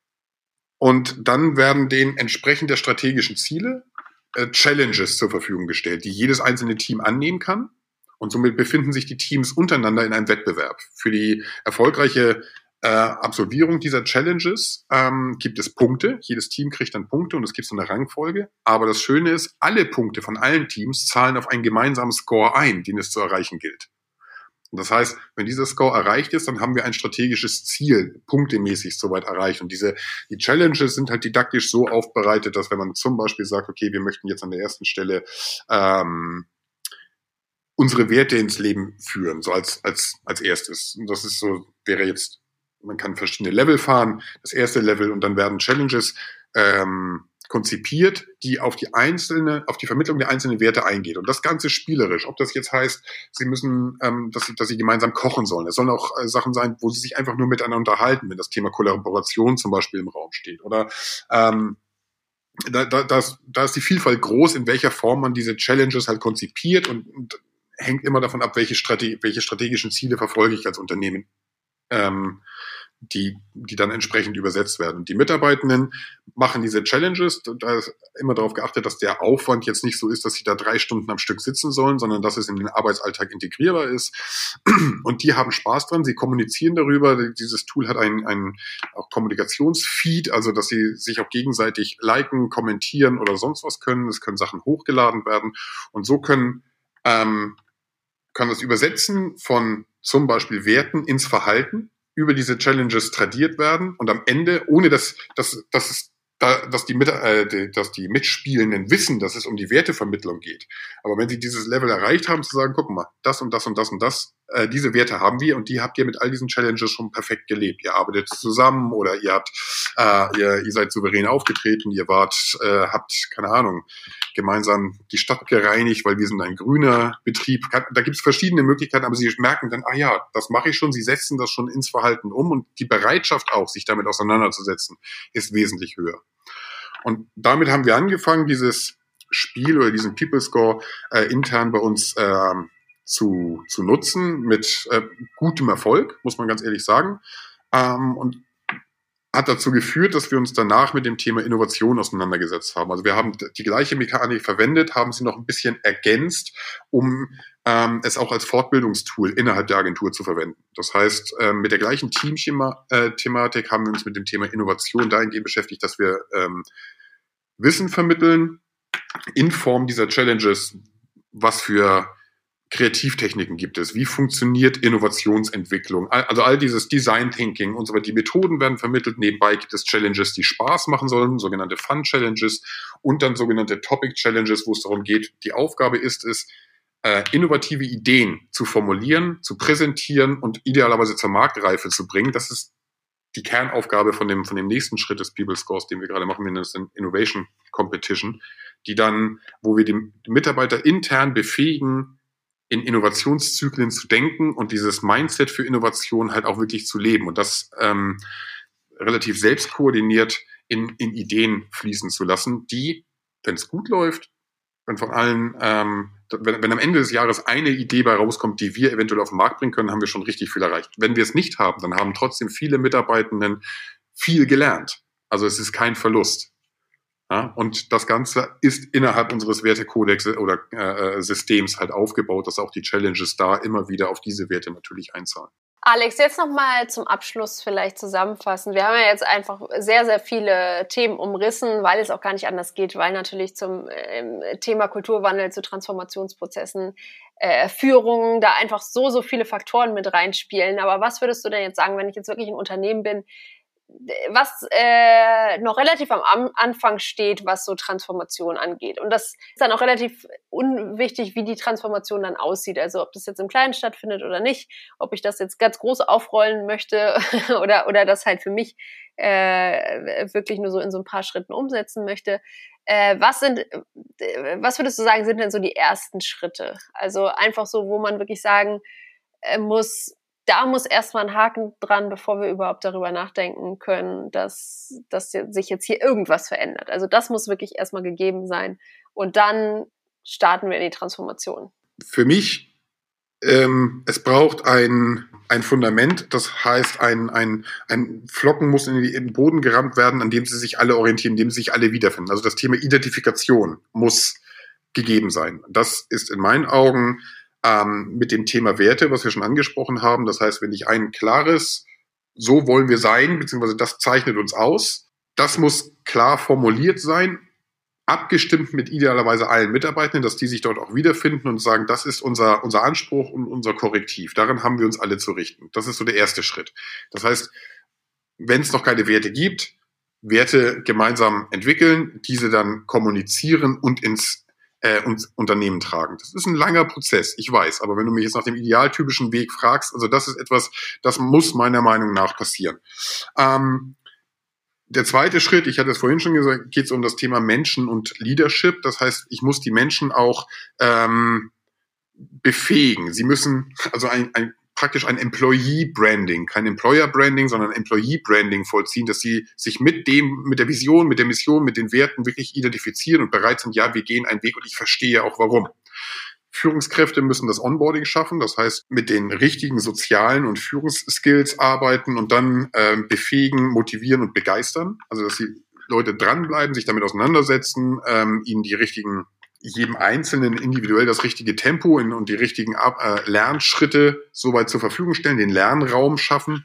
Und dann werden denen entsprechend der strategischen Ziele äh, Challenges zur Verfügung gestellt, die jedes einzelne Team annehmen kann. Und somit befinden sich die Teams untereinander in einem Wettbewerb. Für die erfolgreiche äh, Absolvierung dieser Challenges ähm, gibt es Punkte. Jedes Team kriegt dann Punkte und es gibt so eine Rangfolge. Aber das Schöne ist, alle Punkte von allen Teams zahlen auf einen gemeinsamen Score ein, den es zu erreichen gilt. Und das heißt, wenn dieser Score erreicht ist, dann haben wir ein strategisches Ziel, punktemäßig soweit erreicht. Und diese, die Challenges sind halt didaktisch so aufbereitet, dass wenn man zum Beispiel sagt, okay, wir möchten jetzt an der ersten Stelle ähm, unsere Werte ins Leben führen, so als, als, als erstes. Und das ist so, wäre jetzt, man kann verschiedene Level fahren, das erste Level und dann werden Challenges ähm, konzipiert, die auf die einzelne, auf die Vermittlung der einzelnen Werte eingeht. Und das Ganze spielerisch. Ob das jetzt heißt, sie müssen, ähm, dass, sie, dass sie gemeinsam kochen sollen. Es sollen auch äh, Sachen sein, wo sie sich einfach nur miteinander unterhalten, wenn das Thema Kollaboration zum Beispiel im Raum steht. Oder ähm, da, da, das, da ist die Vielfalt groß, in welcher Form man diese Challenges halt konzipiert und, und hängt immer davon ab, welche, Strate- welche strategischen Ziele verfolge ich als Unternehmen. Ähm, die die dann entsprechend übersetzt werden. Und die Mitarbeitenden machen diese Challenges, da ist immer darauf geachtet, dass der Aufwand jetzt nicht so ist, dass sie da drei Stunden am Stück sitzen sollen, sondern dass es in den Arbeitsalltag integrierbar ist. Und die haben Spaß dran, sie kommunizieren darüber. Dieses Tool hat einen, einen auch Kommunikationsfeed, also dass sie sich auch gegenseitig liken, kommentieren oder sonst was können. Es können Sachen hochgeladen werden. Und so können ähm, kann das Übersetzen von zum Beispiel Werten ins Verhalten über diese Challenges tradiert werden und am Ende, ohne dass, dass, dass, es, da, dass, die, Mit, äh, dass die Mitspielenden wissen, dass es um die Wertevermittlung geht. Aber wenn sie dieses Level erreicht haben, zu sagen, guck mal, das und das und das und das, äh, diese Werte haben wir und die habt ihr mit all diesen Challenges schon perfekt gelebt. Ihr arbeitet zusammen oder ihr habt, äh, ihr, ihr seid souverän aufgetreten, ihr wart, äh, habt, keine Ahnung, gemeinsam die Stadt gereinigt, weil wir sind ein grüner Betrieb. Da gibt es verschiedene Möglichkeiten, aber sie merken dann, ah ja, das mache ich schon, sie setzen das schon ins Verhalten um und die Bereitschaft auch, sich damit auseinanderzusetzen, ist wesentlich höher. Und damit haben wir angefangen, dieses Spiel oder diesen People Score äh, intern bei uns äh, zu, zu nutzen, mit äh, gutem Erfolg, muss man ganz ehrlich sagen. Ähm, und hat dazu geführt, dass wir uns danach mit dem Thema Innovation auseinandergesetzt haben. Also wir haben die gleiche Mechanik verwendet, haben sie noch ein bisschen ergänzt, um ähm, es auch als Fortbildungstool innerhalb der Agentur zu verwenden. Das heißt, ähm, mit der gleichen Team-Thematik haben wir uns mit dem Thema Innovation dahingehend beschäftigt, dass wir ähm, Wissen vermitteln in Form dieser Challenges, was für Kreativtechniken gibt es, wie funktioniert Innovationsentwicklung, also all dieses Design Thinking und so weiter. Die Methoden werden vermittelt, nebenbei gibt es Challenges, die Spaß machen sollen, sogenannte Fun Challenges und dann sogenannte Topic Challenges, wo es darum geht, die Aufgabe ist es, äh, innovative Ideen zu formulieren, zu präsentieren und idealerweise zur Marktreife zu bringen. Das ist die Kernaufgabe von dem, von dem nächsten Schritt des People Scores, den wir gerade machen, wir nennen das Innovation Competition, die dann, wo wir die Mitarbeiter intern befähigen, in Innovationszyklen zu denken und dieses Mindset für Innovation halt auch wirklich zu leben und das ähm, relativ selbstkoordiniert in, in Ideen fließen zu lassen, die, wenn es gut läuft, wenn von allen, ähm, wenn, wenn am Ende des Jahres eine Idee bei rauskommt, die wir eventuell auf den Markt bringen können, haben wir schon richtig viel erreicht. Wenn wir es nicht haben, dann haben trotzdem viele Mitarbeitenden viel gelernt. Also es ist kein Verlust. Ja, und das Ganze ist innerhalb unseres Wertekodex oder äh, Systems halt aufgebaut, dass auch die Challenges da immer wieder auf diese Werte natürlich einzahlen. Alex, jetzt nochmal zum Abschluss vielleicht zusammenfassen. Wir haben ja jetzt einfach sehr, sehr viele Themen umrissen, weil es auch gar nicht anders geht, weil natürlich zum äh, Thema Kulturwandel, zu Transformationsprozessen, äh, Führung, da einfach so, so viele Faktoren mit reinspielen. Aber was würdest du denn jetzt sagen, wenn ich jetzt wirklich ein Unternehmen bin, was äh, noch relativ am Anfang steht, was so Transformation angeht. Und das ist dann auch relativ unwichtig, wie die Transformation dann aussieht. Also ob das jetzt im Kleinen stattfindet oder nicht, ob ich das jetzt ganz groß aufrollen möchte oder oder das halt für mich äh, wirklich nur so in so ein paar Schritten umsetzen möchte. Äh, was sind, äh, was würdest du sagen, sind denn so die ersten Schritte? Also einfach so, wo man wirklich sagen äh, muss, da muss erstmal ein Haken dran, bevor wir überhaupt darüber nachdenken können, dass, dass sich jetzt hier irgendwas verändert. Also das muss wirklich erstmal gegeben sein. Und dann starten wir in die Transformation. Für mich, ähm, es braucht ein, ein Fundament, das heißt, ein, ein, ein Flocken muss in den Boden gerammt werden, an dem sie sich alle orientieren, in dem sie sich alle wiederfinden. Also das Thema Identifikation muss gegeben sein. Das ist in meinen Augen Ähm, mit dem Thema Werte, was wir schon angesprochen haben. Das heißt, wenn ich ein klares, so wollen wir sein, beziehungsweise das zeichnet uns aus, das muss klar formuliert sein, abgestimmt mit idealerweise allen Mitarbeitenden, dass die sich dort auch wiederfinden und sagen, das ist unser, unser Anspruch und unser Korrektiv. Daran haben wir uns alle zu richten. Das ist so der erste Schritt. Das heißt, wenn es noch keine Werte gibt, Werte gemeinsam entwickeln, diese dann kommunizieren und ins Äh, und Unternehmen tragen. Das ist ein langer Prozess, ich weiß, aber wenn du mich jetzt nach dem idealtypischen Weg fragst, also das ist etwas, das muss meiner Meinung nach passieren. Ähm, der zweite Schritt, ich hatte es vorhin schon gesagt, geht es um das Thema Menschen und Leadership. Das heißt, ich muss die Menschen auch ähm, befähigen. Sie müssen, also ein, ein praktisch ein Employee-Branding, kein Employer-Branding, sondern Employee-Branding vollziehen, dass sie sich mit dem, mit der Vision, mit der Mission, mit den Werten wirklich identifizieren und bereit sind, ja, wir gehen einen Weg und ich verstehe auch warum. Führungskräfte müssen das Onboarding schaffen, das heißt, mit den richtigen sozialen und Führungsskills arbeiten und dann äh, befähigen, motivieren und begeistern. Also, dass die Leute dranbleiben, sich damit auseinandersetzen, ähm, ihnen die richtigen jedem Einzelnen individuell das richtige Tempo in, und die richtigen äh, Lernschritte soweit zur Verfügung stellen, den Lernraum schaffen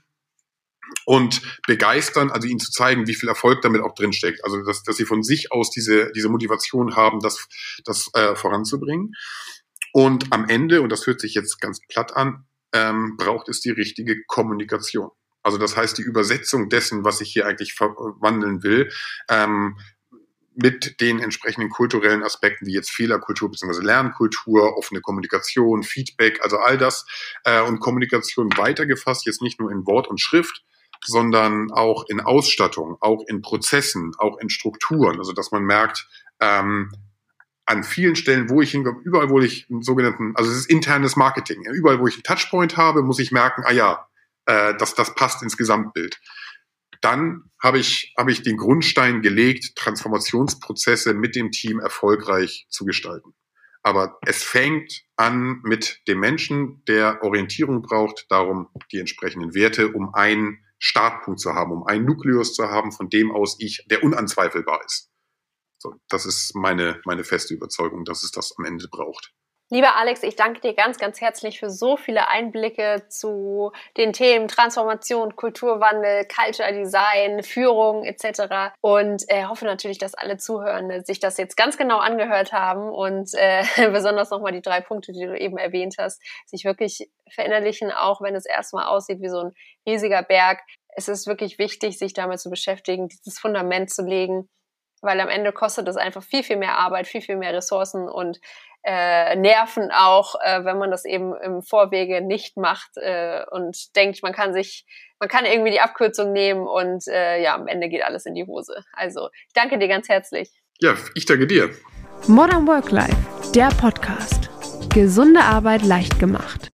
und begeistern, also ihnen zu zeigen, wie viel Erfolg damit auch drinsteckt. Also dass, dass sie von sich aus diese, diese Motivation haben, das, das äh, voranzubringen. Und am Ende, und das hört sich jetzt ganz platt an, ähm, braucht es die richtige Kommunikation. Also das heißt, die Übersetzung dessen, was ich hier eigentlich verwandeln will, ähm, mit den entsprechenden kulturellen Aspekten, wie jetzt Fehlerkultur bzw. Lernkultur, offene Kommunikation, Feedback, also all das äh, und Kommunikation weitergefasst, jetzt nicht nur in Wort und Schrift, sondern auch in Ausstattung, auch in Prozessen, auch in Strukturen, also dass man merkt, ähm, an vielen Stellen, wo ich hinkomme, überall, wo ich einen sogenannten, also es ist internes Marketing, überall, wo ich einen Touchpoint habe, muss ich merken, ah ja, äh, dass das passt ins Gesamtbild. dann habe ich, habe ich den Grundstein gelegt, Transformationsprozesse mit dem Team erfolgreich zu gestalten. Aber es fängt an mit dem Menschen, der Orientierung braucht, darum die entsprechenden Werte, um einen Startpunkt zu haben, um einen Nukleus zu haben, von dem aus ich, der unanzweifelbar ist. So, das ist meine, meine feste Überzeugung, dass es das am Ende braucht. Lieber Alex, ich danke dir ganz, ganz herzlich für so viele Einblicke zu den Themen Transformation, Kulturwandel, Culture Design, Führung et cetera. Und äh, hoffe natürlich, dass alle Zuhörende sich das jetzt ganz genau angehört haben und äh, besonders nochmal die drei Punkte, die du eben erwähnt hast, sich wirklich verinnerlichen, auch wenn es erstmal aussieht wie so ein riesiger Berg. Es ist wirklich wichtig, sich damit zu beschäftigen, dieses Fundament zu legen, weil am Ende kostet es einfach viel, viel mehr Arbeit, viel, viel mehr Ressourcen und Äh, Nerven auch, äh, wenn man das eben im Vorwege nicht macht äh, und denkt, man kann sich, man kann irgendwie die Abkürzung nehmen und äh, ja, am Ende geht alles in die Hose. Also ich danke dir ganz herzlich. Ja, ich danke dir. Modern Work Life, der Podcast. Gesunde Arbeit leicht gemacht.